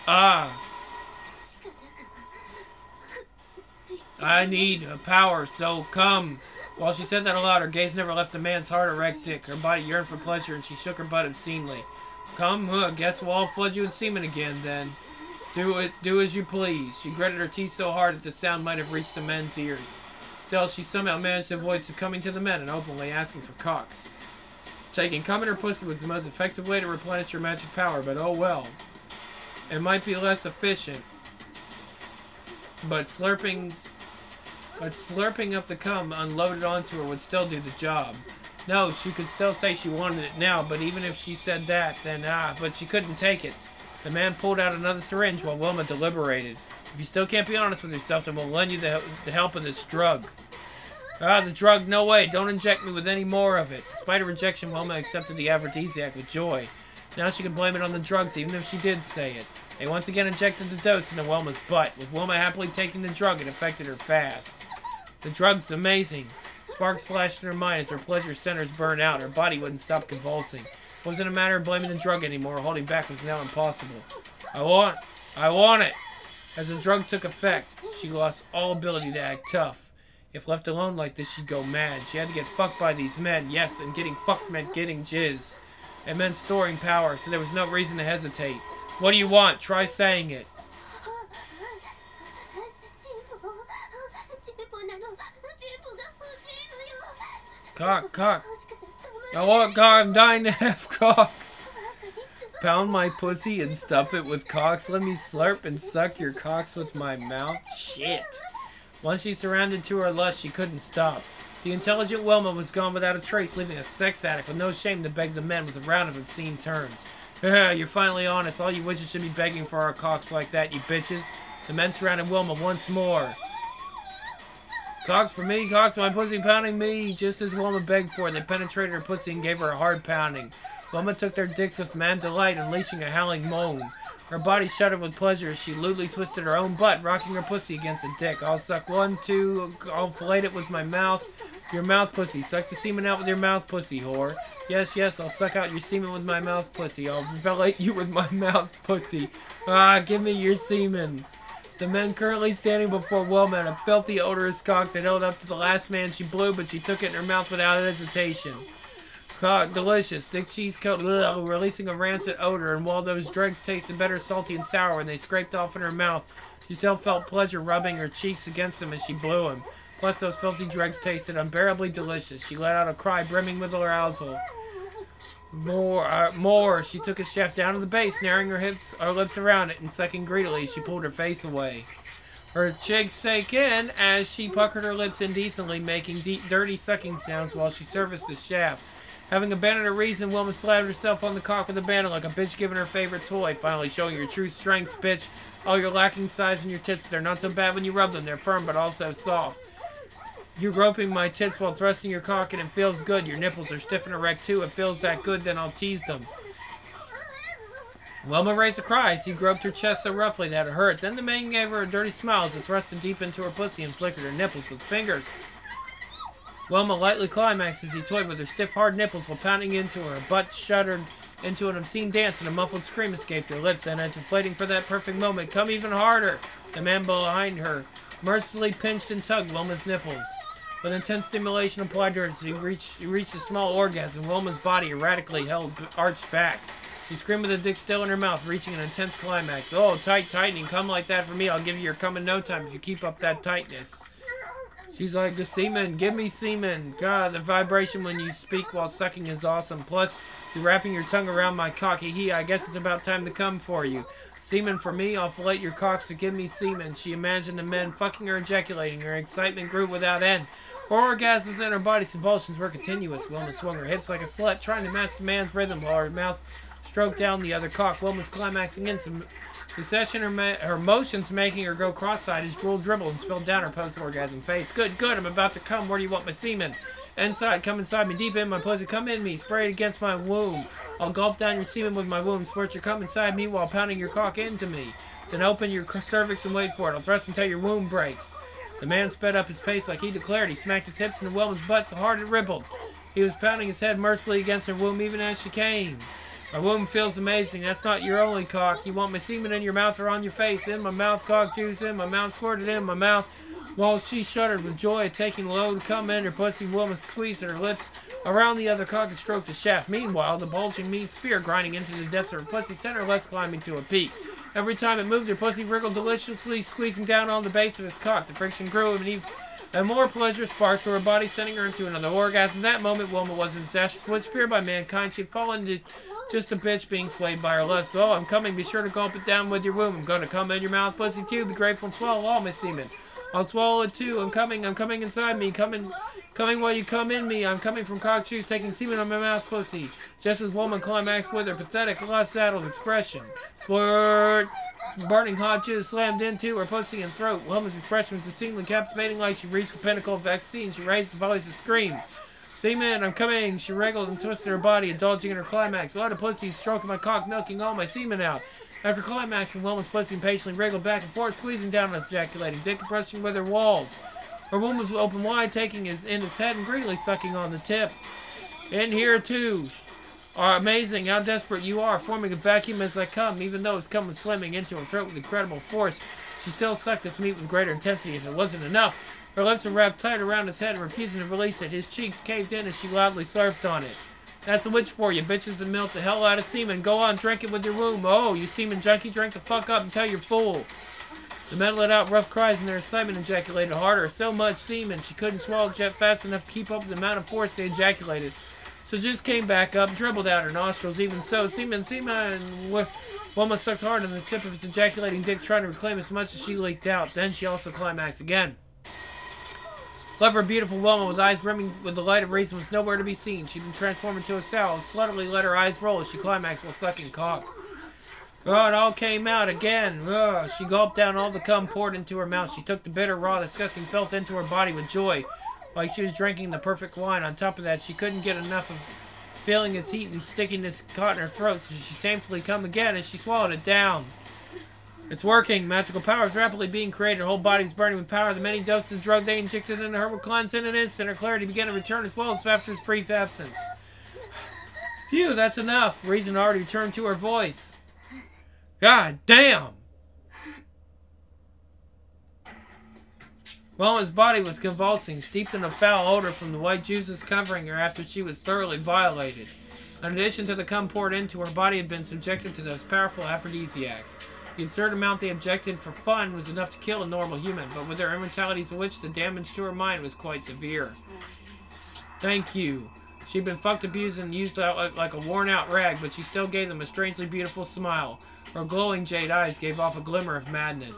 I need a power, so come. While she said that aloud, her gaze never left the man's hard, erect dick. Her body yearned for pleasure, and she shook her butt obscenely. Come, guess we'll all flood you with semen again, then. Do as you please. She gritted her teeth so hard that the sound might have reached the men's ears. Still, she somehow managed to avoid succumbing to the men and openly asking for cock. Taking cum in her pussy was the most effective way to replenish her magic power, but oh well. It might be less efficient, but slurping up the cum unloaded onto her would still do the job. No, she could still say she wanted it now, but even if she said that, then but she couldn't take it. The man pulled out another syringe while Wilma deliberated. If you still can't be honest with yourself, then we'll lend you the help of this drug. The drug, no way, don't inject me with any more of it. Despite her rejection, Wilma accepted the aphrodisiac with joy. Now she can blame it on the drugs, even if she did say it. They once again injected the dose into Wilma's butt. With Wilma happily taking the drug, it affected her fast. The drug's amazing. Sparks flashed in her mind as her pleasure centers burned out. Her body wouldn't stop convulsing. It wasn't a matter of blaming the drug anymore. Holding back was now impossible. I want it. As the drug took effect, she lost all ability to act tough. If left alone like this, she'd go mad. She had to get fucked by these men. Yes, and getting fucked meant getting jizz. It meant storing power, so there was no reason to hesitate. What do you want? Try saying it. Cock. I want cock. I'm dying to have cocks. Pound my pussy and stuff it with cocks. Let me slurp and suck your cocks with my mouth. Shit. Once she surrendered to her lust, she couldn't stop. The intelligent Wilma was gone without a trace, leaving a sex addict with no shame to beg the men with a round of obscene turns. You're finally honest. All you witches should be begging for our cocks like that, you bitches. The men surrounded Wilma once more. Cocks for me, cocks for my pussy, pounding me. Just as Wilma begged for it, they penetrated her pussy and gave her a hard pounding. Wilma took their dicks with mad delight, unleashing a howling moan. Her body shuddered with pleasure as she lewdly twisted her own butt, rocking her pussy against a dick. I'll suck 1, 2, I'll fillet it with my mouth. Your mouth pussy. Suck the semen out with your mouth pussy, whore. Yes, I'll suck out your semen with my mouth pussy. I'll fillet you with my mouth pussy. Give me your semen. The men currently standing before Wilma had a filthy, odorous cock that held up to the last man she blew, but she took it in her mouth without hesitation. Cock, delicious, thick cheese coat, releasing a rancid odor, and while those dregs tasted better salty and sour when they scraped off in her mouth, she still felt pleasure rubbing her cheeks against them as she blew him. Plus, those filthy dregs tasted unbearably delicious. She let out a cry brimming with arousal. More. She took a shaft down to the base, narrowing her lips around it, and sucking greedily as she pulled her face away. Her cheeks sank in as she puckered her lips indecently, making deep, dirty sucking sounds while she serviced the shaft. Having abandoned her reason, Wilma slammed herself on the cock with a abandon like a bitch giving her favorite toy, finally showing your true strengths, bitch. All your lacking size in your tits, they're not so bad when you rub them. They're firm but also soft. You're groping my tits while thrusting your cock, and it feels good. Your nipples are stiff and erect too. It feels that good, then I'll tease them. Wilma raised a cry as he groped her chest so roughly that it hurt. Then the man gave her a dirty smile as he thrust it deep into her pussy and flickered her nipples with fingers. Wilma lightly climaxed as he toyed with her stiff, hard nipples while pounding into her. Her butt shuddered into an obscene dance, and a muffled scream escaped her lips. And as if waiting for that perfect moment, come even harder. The man behind her mercilessly pinched and tugged Wilma's nipples. With intense stimulation applied to her, he reached a small orgasm. Wilma's body erratically arched back. She screamed with the dick still in her mouth, reaching an intense climax. Oh, tightening. Come like that for me. I'll give you your cum in no time if you keep up that tightness. She's like, the semen. Give me semen. God, the vibration when you speak while sucking is awesome. Plus, you're wrapping your tongue around my cock. Hee, I guess it's about time to come for you. Semen for me, I'll fillet your cock, so give me semen. She imagined the men fucking her, ejaculating. Her excitement grew without end. Her orgasms and her body's convulsions were continuous. Wilma swung her hips like a slut, trying to match the man's rhythm while her mouth stroked down the other cock. Wilma's climaxing in succession, her motions making her go cross-eyed as drool dribbled and spilled down her post-orgasm face. Good, I'm about to come. Where do you want my semen? Inside, come inside me, deep in my pussy, come in me, spray it against my womb. I'll gulp down your semen with my womb, squirt your cum inside me while pounding your cock into me. Then open your cervix and wait for it. I'll thrust until your womb breaks. The man sped up his pace like he declared. He smacked his hips into Wilma's butt so hard it rippled. He was pounding his head mercilessly against her womb even as she came. My womb feels amazing. That's not your only cock. You want my semen in your mouth or on your face? In my mouth, cock juice in my mouth, squirted in my mouth. While she shuddered with joy at taking the load to come in, her pussy Wilma squeezed her lips around the other cock and stroked the shaft. Meanwhile, the bulging meat spear grinding into the depths of her pussy sent her legs climbing to a peak. Every time it moved, her pussy wriggled deliciously, squeezing down on the base of his cock. The friction grew and more pleasure sparked through her body, sending her into another orgasm. In that moment, Wilma was in disastrous which feared by mankind. She'd fallen into just a bitch being swayed by her lust. So, I'm coming. Be sure to gulp it down with your womb. I'm gonna come in your mouth, pussy too. Be grateful and swallow all my semen. I'll swallow it too. I'm coming inside me. Coming while you come in me. I'm coming from cock juice, taking semen on my mouth, pussy. Just as woman climaxed with her pathetic, lust-saddled expression. Squirt! Burning hot juice slammed into her pussy and throat. Woman's expression was exceedingly captivating, like she reached the pinnacle of ecstasy, and she raised the voice to scream. Semen, I'm coming. She wriggled and twisted her body, indulging in her climax. Let the pussy stroking my cock, milking all my semen out. After climaxing, Wilma's pussy impatiently wriggled back and forth, squeezing down on his ejaculating dick and brushing with her walls. Her womb was open wide, taking his head and greedily sucking on the tip. In here, too. Amazing how desperate you are, forming a vacuum as I come. Even though his cum was slamming into her throat with incredible force, she still sucked his meat with greater intensity. If it wasn't enough, her lips were wrapped tight around his head and refusing to release it. His cheeks caved in as she loudly slurped on it. That's a witch for you, bitches that milk the hell out of semen. Go on, drink it with your womb. Oh, you semen junkie, drink the fuck up until you're full. The men let out rough cries and their excitement ejaculated harder. So much semen, she couldn't swallow jet fast enough to keep up with the amount of force they ejaculated. So just came back up, dribbled out her nostrils. Even so, semen. Wilma sucked hard on the tip of his ejaculating dick, trying to reclaim as much as she leaked out. Then she also climaxed again. Clever, beautiful Wilma, with eyes brimming with the light of reason, was nowhere to be seen. She'd been transformed into a sow, sluttily let her eyes roll as she climaxed while sucking cock. Oh, it all came out again. She gulped down all the cum poured into her mouth. She took the bitter, raw, disgusting filth into her body with joy, like she was drinking the perfect wine. On top of that, she couldn't get enough of feeling its heat and stickiness caught in her throat, so she shamefully come again as she swallowed it down. It's working. Magical power is rapidly being created. Her whole body is burning with power. The many doses of drug they injected into her will cleanse in an instant. Her clarity began to return as well as after his brief absence. Phew, that's enough. Reason already returned to her voice. God damn! Wilma's body was convulsing, steeped in a foul odor from the white juices covering her after she was thoroughly violated. In addition to the cum poured into her, body had been subjected to those powerful aphrodisiacs. The absurd amount they injected for fun was enough to kill a normal human, but with their immortalities of which the damage to her mind was quite severe. Thank you. She'd been fucked, abused, and used like a worn-out rag, but she still gave them a strangely beautiful smile. Her glowing jade eyes gave off a glimmer of madness.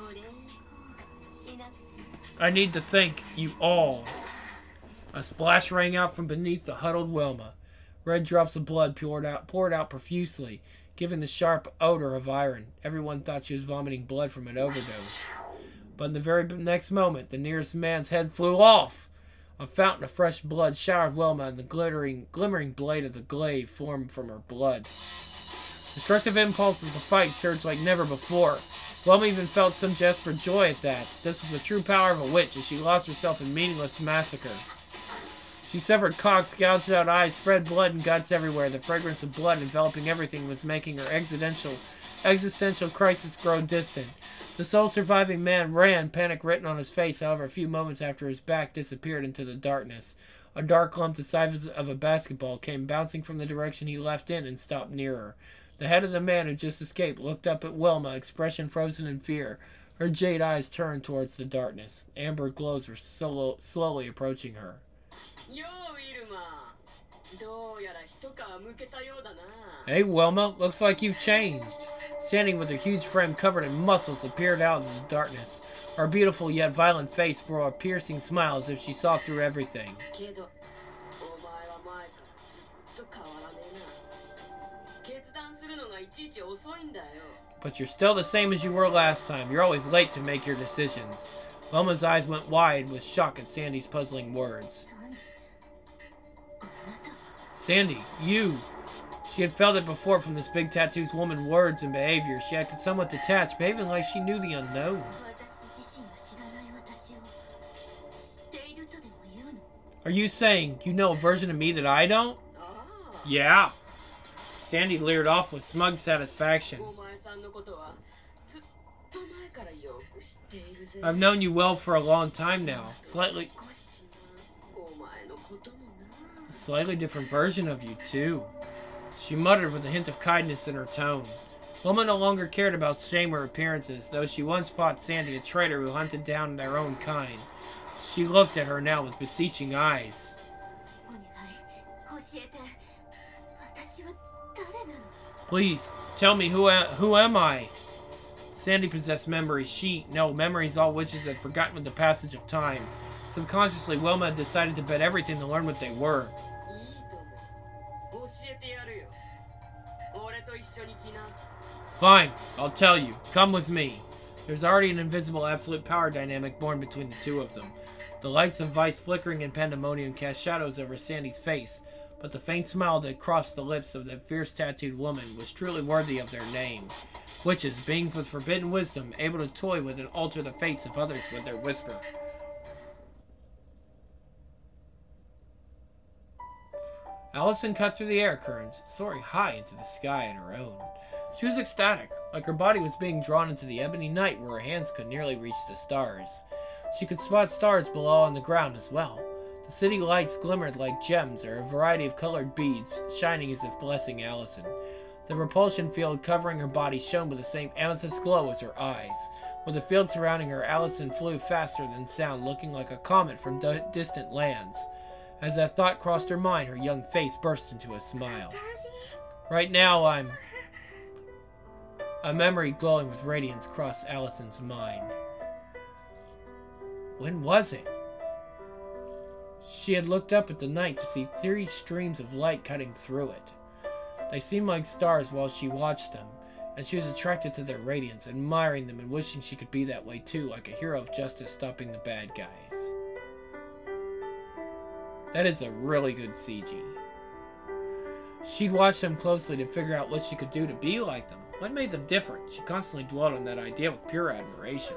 I need to thank you all. A splash rang out from beneath the huddled Wilma. Red drops of blood poured out profusely, giving the sharp odor of iron. Everyone thought she was vomiting blood from an overdose. But in the very next moment, the nearest man's head flew off. A fountain of fresh blood showered Wilma, and the glimmering blade of the glaive formed from her blood. Destructive impulses to fight surged like never before. Wilma even felt some desperate joy at that. This was the true power of a witch as she lost herself in meaningless massacre. She severed cocks, gouged out eyes, spread blood and guts everywhere. The fragrance of blood enveloping everything was making her existential crisis grow distant. The sole surviving man ran, panic written on his face. However, a few moments after his back disappeared into the darkness. A dark lump the size of a basketball came bouncing from the direction he left in and stopped near her. The head of the man who just escaped looked up at Wilma, expression frozen in fear. Her jade eyes turned towards the darkness. Amber glows were slowly approaching her. Hey, Wilma, looks like you've changed. Standing with her huge frame covered in muscles appeared out of the darkness. Her beautiful yet violent face bore a piercing smile as if she saw through everything. But you're still the same as you were last time. You're always late to make your decisions. Wilma's eyes went wide with shock at Sandy's puzzling words. Sandy, you. She had felt it before from this big tattoo's woman's words and behavior. She acted somewhat detached, behaving like she knew the unknown. Are you saying you know a version of me that I don't? Yeah. Sandy leered off with smug satisfaction. I've known you well for a long time now. A slightly different version of you, too. She muttered with a hint of kindness in her tone. Wilma no longer cared about shame or appearances, though she once fought Sandy, a traitor who hunted down their own kind. She looked at her now with beseeching eyes. Please, tell me who am I? Sandy possessed memories. Memories all witches had forgotten with the passage of time. Subconsciously, Wilma had decided to bet everything to learn what they were. Fine, I'll tell you. Come with me. There's already an invisible absolute power dynamic born between the two of them. The lights of vice flickering in pandemonium cast shadows over Sandy's face, but the faint smile that crossed the lips of the fierce tattooed woman was truly worthy of their name. Witches, beings with forbidden wisdom, able to toy with and alter the fates of others with their whisper. Allison cut through the air currents, soaring high into the sky on her own. She was ecstatic, like her body was being drawn into the ebony night where her hands could nearly reach the stars. She could spot stars below on the ground as well. The city lights glimmered like gems or a variety of colored beads, shining as if blessing Allison. The repulsion field covering her body shone with the same amethyst glow as her eyes. With the field surrounding her, Allison flew faster than sound, looking like a comet from distant lands. As that thought crossed her mind, her young face burst into a smile. Right now, A memory glowing with radiance crossed Allison's mind. When was it? She had looked up at the night to see 3 streams of light cutting through it. They seemed like stars while she watched them, and she was attracted to their radiance, admiring them and wishing she could be that way too, like a hero of justice stopping the bad guys. That is a really good CG. She'd watched them closely to figure out what she could do to be like them. What made them different? She constantly dwelled on that idea with pure admiration.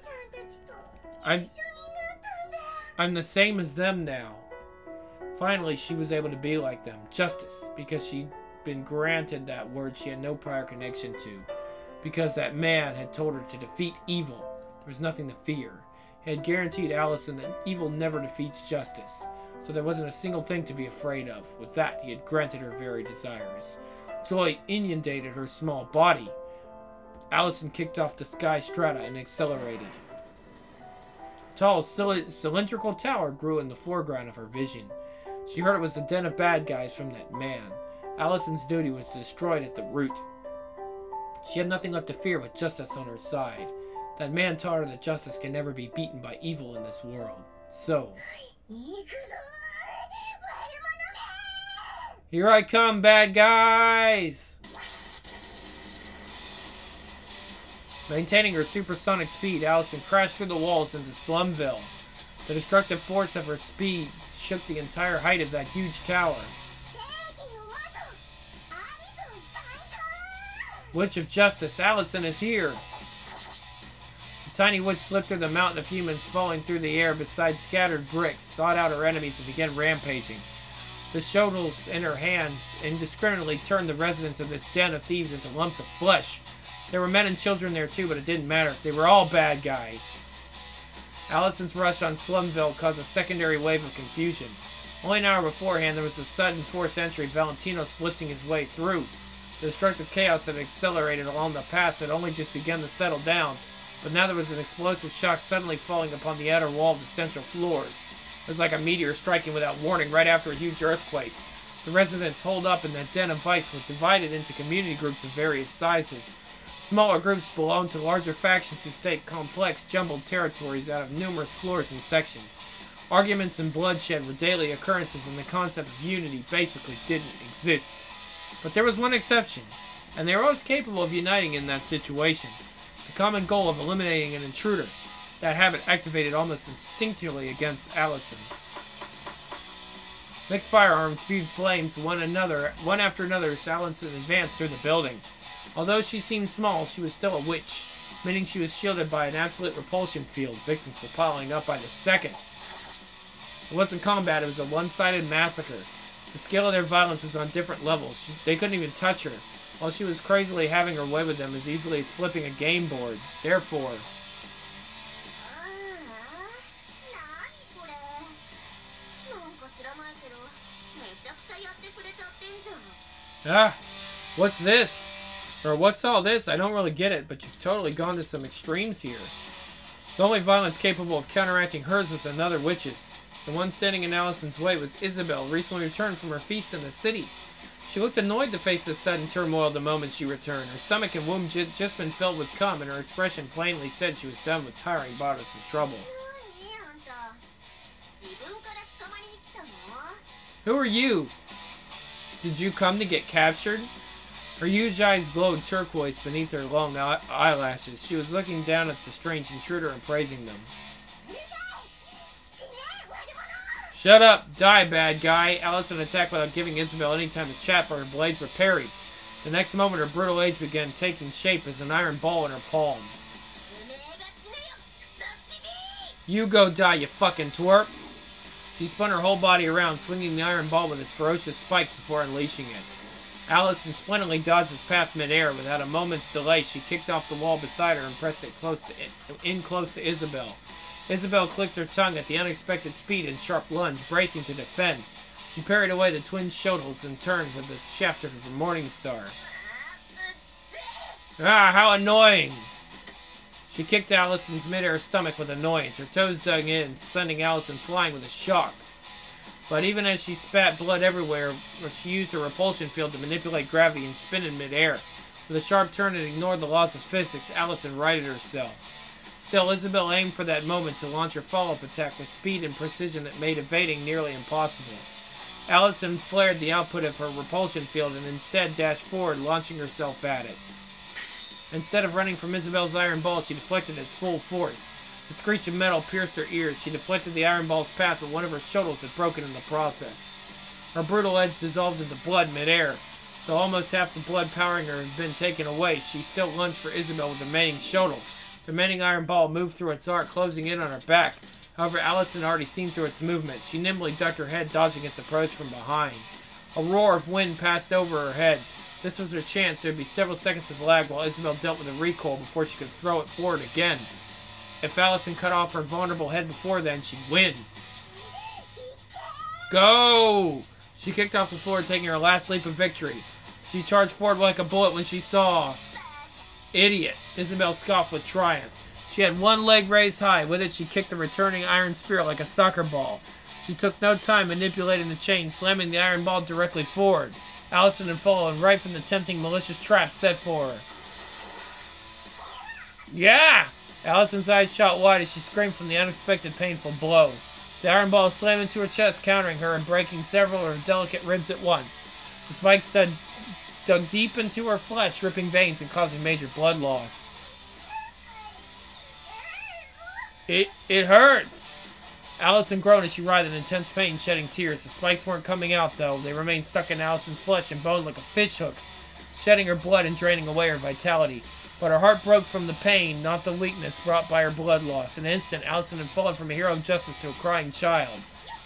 I'm the same as them now. Finally, she was able to be like them. Justice, because she'd been granted that word she had no prior connection to. Because that man had told her to defeat evil. There was nothing to fear. He had guaranteed Allison that evil never defeats justice. So there wasn't a single thing to be afraid of. With that, he had granted her very desires. Joy inundated her small body. Allison kicked off the sky strata and accelerated. A tall, cylindrical tower grew in the foreground of her vision. She heard it was the den of bad guys from that man. Allison's duty was destroyed at the root. She had nothing left to fear with justice on her side. That man taught her that justice can never be beaten by evil in this world. So... Here I come, bad guys! Maintaining her supersonic speed, Allison crashed through the walls into Slumville. The destructive force of her speed shook the entire height of that huge tower. Witch of Justice, Allison is here! The tiny witch slipped through the mountain of humans falling through the air beside scattered bricks, sought out her enemies, and began rampaging. The shovels in her hands indiscriminately turned the residents of this den of thieves into lumps of flesh. There were men and children there too, but it didn't matter. They were all bad guys. Allison's rush on Slumville caused a secondary wave of confusion. Only an hour beforehand, there was a sudden 4th century Valentino splitzing his way through. The destructive chaos that accelerated along the pass had only just begun to settle down, but now there was an explosive shock suddenly falling upon the outer wall of the central floors. It was like a meteor striking without warning right after a huge earthquake. The residents holed up in that den of vice were divided into community groups of various sizes. Smaller groups belonged to larger factions who staked complex, jumbled territories out of numerous floors and sections. Arguments and bloodshed were daily occurrences, and the concept of unity basically didn't exist. But there was one exception, and they were always capable of uniting in that situation. The common goal of eliminating an intruder. That habit activated almost instinctively against Allison. Mixed firearms spewed flames one after another as Allison advanced through the building. Although she seemed small, she was still a witch, meaning she was shielded by an absolute repulsion field. Victims were piling up by the second. It wasn't combat, it was a one-sided massacre. The scale of their violence was on different levels. They couldn't even touch her, while she was crazily having her way with them as easily as flipping a game board. Therefore... Ah, what's this? Or what's all this? I don't really get it, but you've totally gone to some extremes here. The only violence capable of counteracting hers was another witch's. The one standing in Allison's way was Isabelle, recently returned from her feast in the city. She looked annoyed to face this sudden turmoil the moment she returned. Her stomach and womb just been filled with cum, and her expression plainly said she was done with tiring bothersome trouble. Who are you? Did you come to get captured? Her huge eyes glowed turquoise beneath her long eyelashes. She was looking down at the strange intruder and praising them. Shut up! Die, bad guy! Allison attacked without giving Isabelle any time to chat, but her blades were parried. The next moment, her brutal edge began taking shape as an iron ball in her palm. You go die, you fucking twerp! She spun her whole body around, swinging the iron ball with its ferocious spikes before unleashing it. Allison splendidly dodged its path mid-air. Without a moment's delay, she kicked off the wall beside her and pressed it close to Isabelle. Isabelle clicked her tongue at the unexpected speed and sharp lunge, bracing to defend. She parried away the twin shoulders and turned with the shaft of her morning star. Ah, how annoying! She kicked Allison's mid-air stomach with annoyance. Her toes dug in, sending Allison flying with a shock. But even as she spat blood everywhere, she used her repulsion field to manipulate gravity and spin in mid-air. With a sharp turn that ignored the laws of physics, Allison righted herself. Still, Isabelle aimed for that moment to launch her follow-up attack with speed and precision that made evading nearly impossible. Allison flared the output of her repulsion field and instead dashed forward, launching herself at it. Instead of running from Isabelle's iron ball, she deflected its full force. The screech of metal pierced her ears. She deflected the iron ball's path, but one of her shoulders had broken in the process. Her brutal edge dissolved into blood mid-air. Though almost half the blood powering her had been taken away, she still lunged for Isabelle with the remaining shoulder. The remaining iron ball moved through its arc, closing in on her back. However, Allison had already seen through its movement. She nimbly ducked her head, dodging its approach from behind. A roar of wind passed over her head. This was her chance. There would be several seconds of lag while Isabelle dealt with a recoil before she could throw it forward again. If Allison cut off her vulnerable head before then, she'd win. Go! She kicked off the floor, taking her last leap of victory. She charged forward like a bullet when she saw... Idiot! Isabelle scoffed with triumph. She had one leg raised high. With it, she kicked the returning iron spear like a soccer ball. She took no time manipulating the chain, slamming the iron ball directly forward. Allison had fallen right from the tempting malicious trap set for her. Yeah! Allison's eyes shot wide as she screamed from the unexpected painful blow. The iron ball slammed into her chest, countering her and breaking several of her delicate ribs at once. The spikes dug deep into her flesh, ripping veins and causing major blood loss. It hurts! Allison groaned as she writhed in intense pain, shedding tears. The spikes weren't coming out, though. They remained stuck in Allison's flesh and bone like a fishhook, shedding her blood and draining away her vitality. But her heart broke from the pain, not the weakness brought by her blood loss. In an instant, Allison had fallen from a hero of justice to a crying child.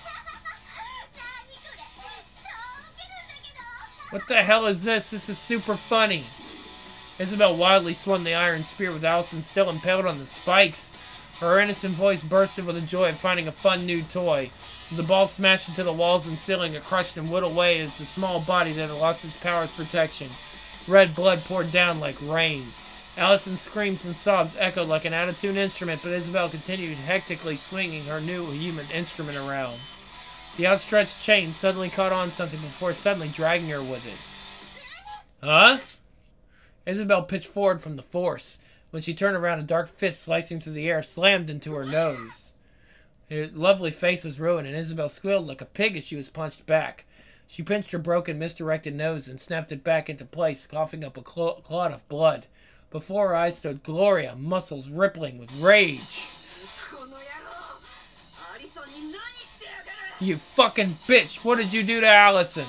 What the hell is this? This is super funny. Isabelle wildly swung the iron spear with Allison still impaled on the spikes. Her innocent voice bursted with the joy of finding a fun new toy. The ball smashed into the walls and ceiling, it crushed and whittled away as the small body that had lost its power's protection. Red blood poured down like rain. Allison's screams and sobs echoed like an out-of-tune instrument, but Isabelle continued hectically swinging her new human instrument around. The outstretched chain suddenly caught on something before suddenly dragging her with it. Huh? Isabelle pitched forward from the force. When she turned around, a dark fist slicing through the air slammed into her nose. Her lovely face was ruined, and Isabelle squealed like a pig as she was punched back. She pinched her broken, misdirected nose and snapped it back into place, coughing up a clot of blood. Before her eyes stood Gloria, muscles rippling with rage. You fucking bitch! What did you do to Allison?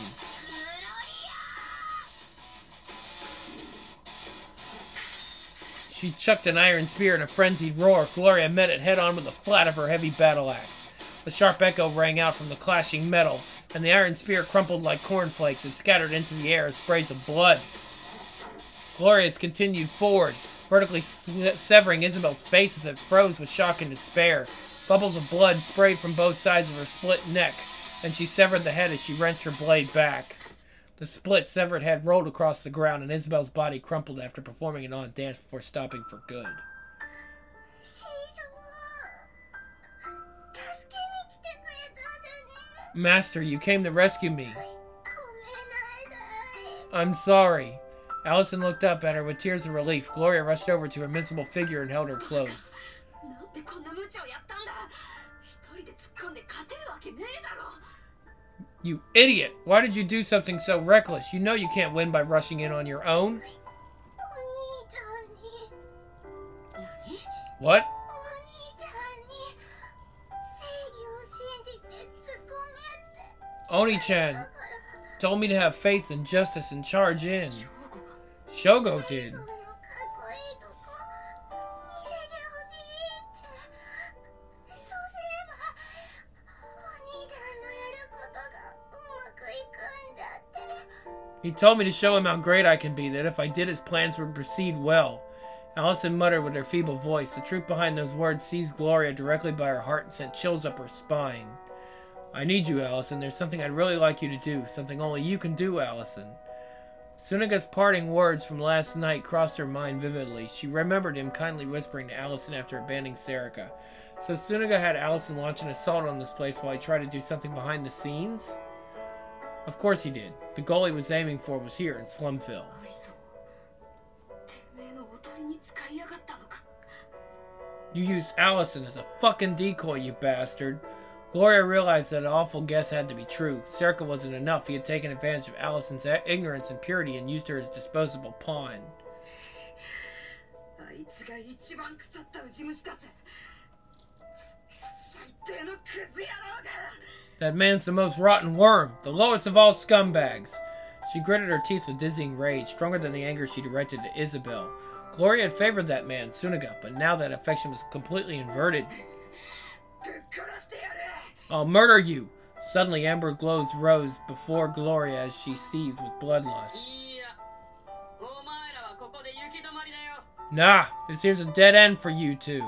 She chucked an iron spear in a frenzied roar. Gloria met it head-on with the flat of her heavy battle axe. A sharp echo rang out from the clashing metal, and the iron spear crumpled like cornflakes and scattered into the air as sprays of blood. Glorious continued forward, vertically severing Isabel's face as it froze with shock and despair. Bubbles of blood sprayed from both sides of her split neck, and she severed the head as she wrenched her blade back. The split, severed head rolled across the ground, and Isabel's body crumpled after performing an odd dance before stopping for good. Master, you came to rescue me. I'm sorry. Allison looked up at her with tears of relief. Gloria rushed over to her miserable figure and held her close. You idiot! Why did you do something so reckless? You know you can't win by rushing in on your own. What? Oni-chan told me to have faith in justice and charge in. Shogo did. He told me to show him how great I can be, that if I did, his plans would proceed well. Allison muttered with her feeble voice. The truth behind those words seized Gloria directly by her heart and sent chills up her spine. I need you, Allison. There's something I'd really like you to do. Something only you can do, Allison. Tsunaga's parting words from last night crossed her mind vividly. She remembered him kindly whispering to Allison after abandoning Serica. So Tsunaga had Allison launch an assault on this place while he tried to do something behind the scenes? Of course he did. The goal he was aiming for was here in Slumville. You used Allison as a fucking decoy, you bastard. Gloria realized that an awful guess had to be true. Serica wasn't enough. He had taken advantage of Allison's ignorance and purity and used her as a disposable pawn. That man's the most rotten worm, the lowest of all scumbags. She gritted her teeth with dizzying rage, stronger than the anger she directed to Isabel. Gloria had favored that man, Tsunaga, but now that affection was completely inverted. I'll murder you! Suddenly, amber glows rose before Gloria as she seethed with bloodlust. Nah, this here's a dead end for you two.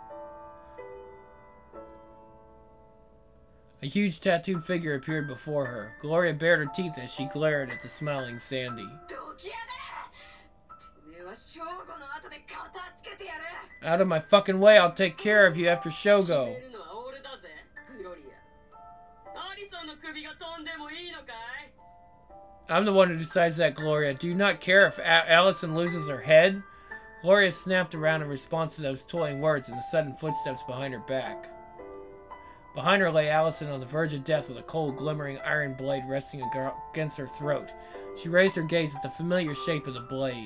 A huge tattooed figure appeared before her. Gloria bared her teeth as she glared at the smiling Sandy. Out of my fucking way, I'll take care of you after Shogo. I'm the one who decides that, Gloria. Do you not care if Allison loses her head? Gloria snapped around in response to those toying words and the sudden footsteps behind her back. Behind her lay Allison on the verge of death with a cold, glimmering iron blade resting against her throat. She raised her gaze at the familiar shape of the blade.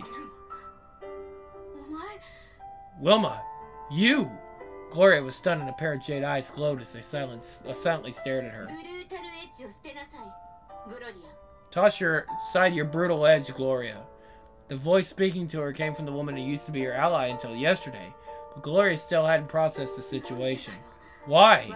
Wilma! You! Gloria was stunned and a pair of jade eyes glowed as they silently stared at her. Toss aside your brutal edge, Gloria. The voice speaking to her came from the woman who used to be her ally until yesterday, but Gloria still hadn't processed the situation. Why?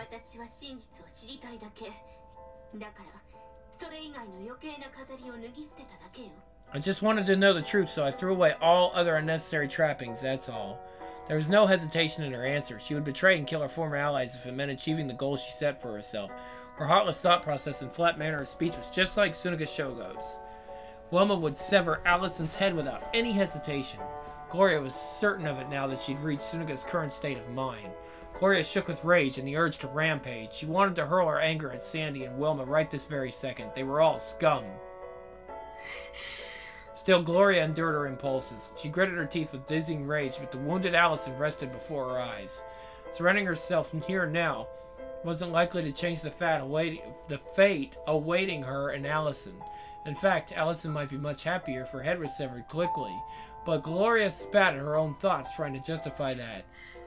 I just wanted to know the truth, so I threw away all other unnecessary trappings, that's all. There was no hesitation in her answer. She would betray and kill her former allies if it meant achieving the goals she set for herself. Her heartless thought process and flat manner of speech was just like Tsunaga Shogo's. Wilma would sever Allison's head without any hesitation. Gloria was certain of it now that she'd reached Tsunaga's current state of mind. Gloria shook with rage and the urge to rampage. She wanted to hurl her anger at Sandy and Wilma right this very second. They were all scum. Still, Gloria endured her impulses. She gritted her teeth with dizzying rage, but the wounded Allison rested before her eyes. Surrendering herself here and now wasn't likely to change the fate awaiting her and Allison. In fact, Allison might be much happier if her head was severed quickly, but Gloria spat at her own thoughts, trying to justify that.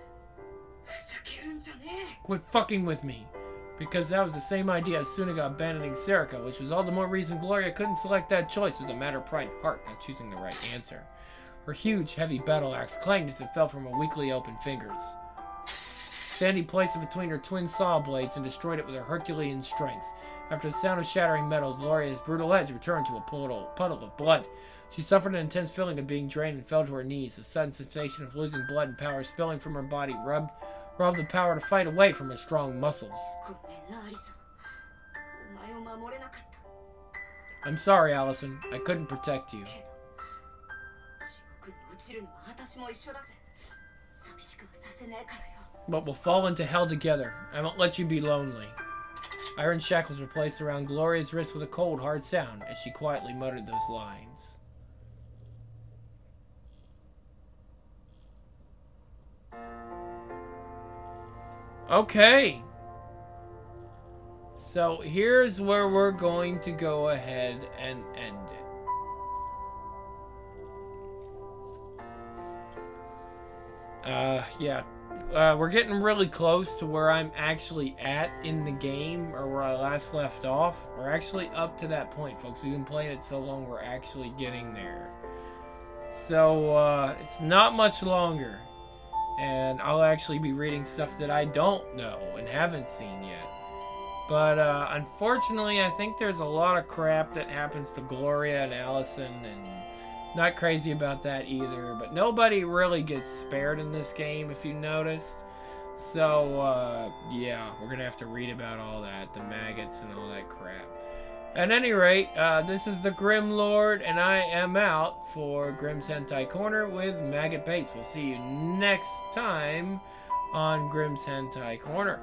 Quit fucking with me. Because that was the same idea as Tsunaga abandoning Serica, which was all the more reason Gloria couldn't select that choice as a matter of pride and heart, not choosing the right answer. Her huge, heavy battle axe clanged as it fell from her weakly open fingers. Sandy placed it between her twin saw blades and destroyed it with her Herculean strength. After the sound of shattering metal, Gloria's brutal edge returned to a puddle of blood. She suffered an intense feeling of being drained and fell to her knees. The sudden sensation of losing blood and power spilling from her body robbed the power to fight away from her strong muscles. I'm sorry, Allison. I couldn't protect you. But we'll fall into hell together. I won't let you be lonely. Iron shackles were placed around Gloria's wrist with a cold, hard sound as she quietly muttered those lines. Okay. So here's where we're going to go ahead and end it. Yeah. We're getting really close to where I'm actually at in the game, or where I last left off. We're actually up to that point, folks. We've been playing it so long, we're actually getting there. So, it's not much longer. And I'll actually be reading stuff that I don't know and haven't seen yet. But, unfortunately, I think there's a lot of crap that happens to Gloria and Allison, and not crazy about that either. But nobody really gets spared in this game, if you noticed. So, yeah, we're gonna have to read about all that, the maggots and all that crap. At any rate, this is the Grim Lord, and I am out for Grim's Hentai Corner with Maggot Bates. We'll see you next time on Grim's Hentai Corner.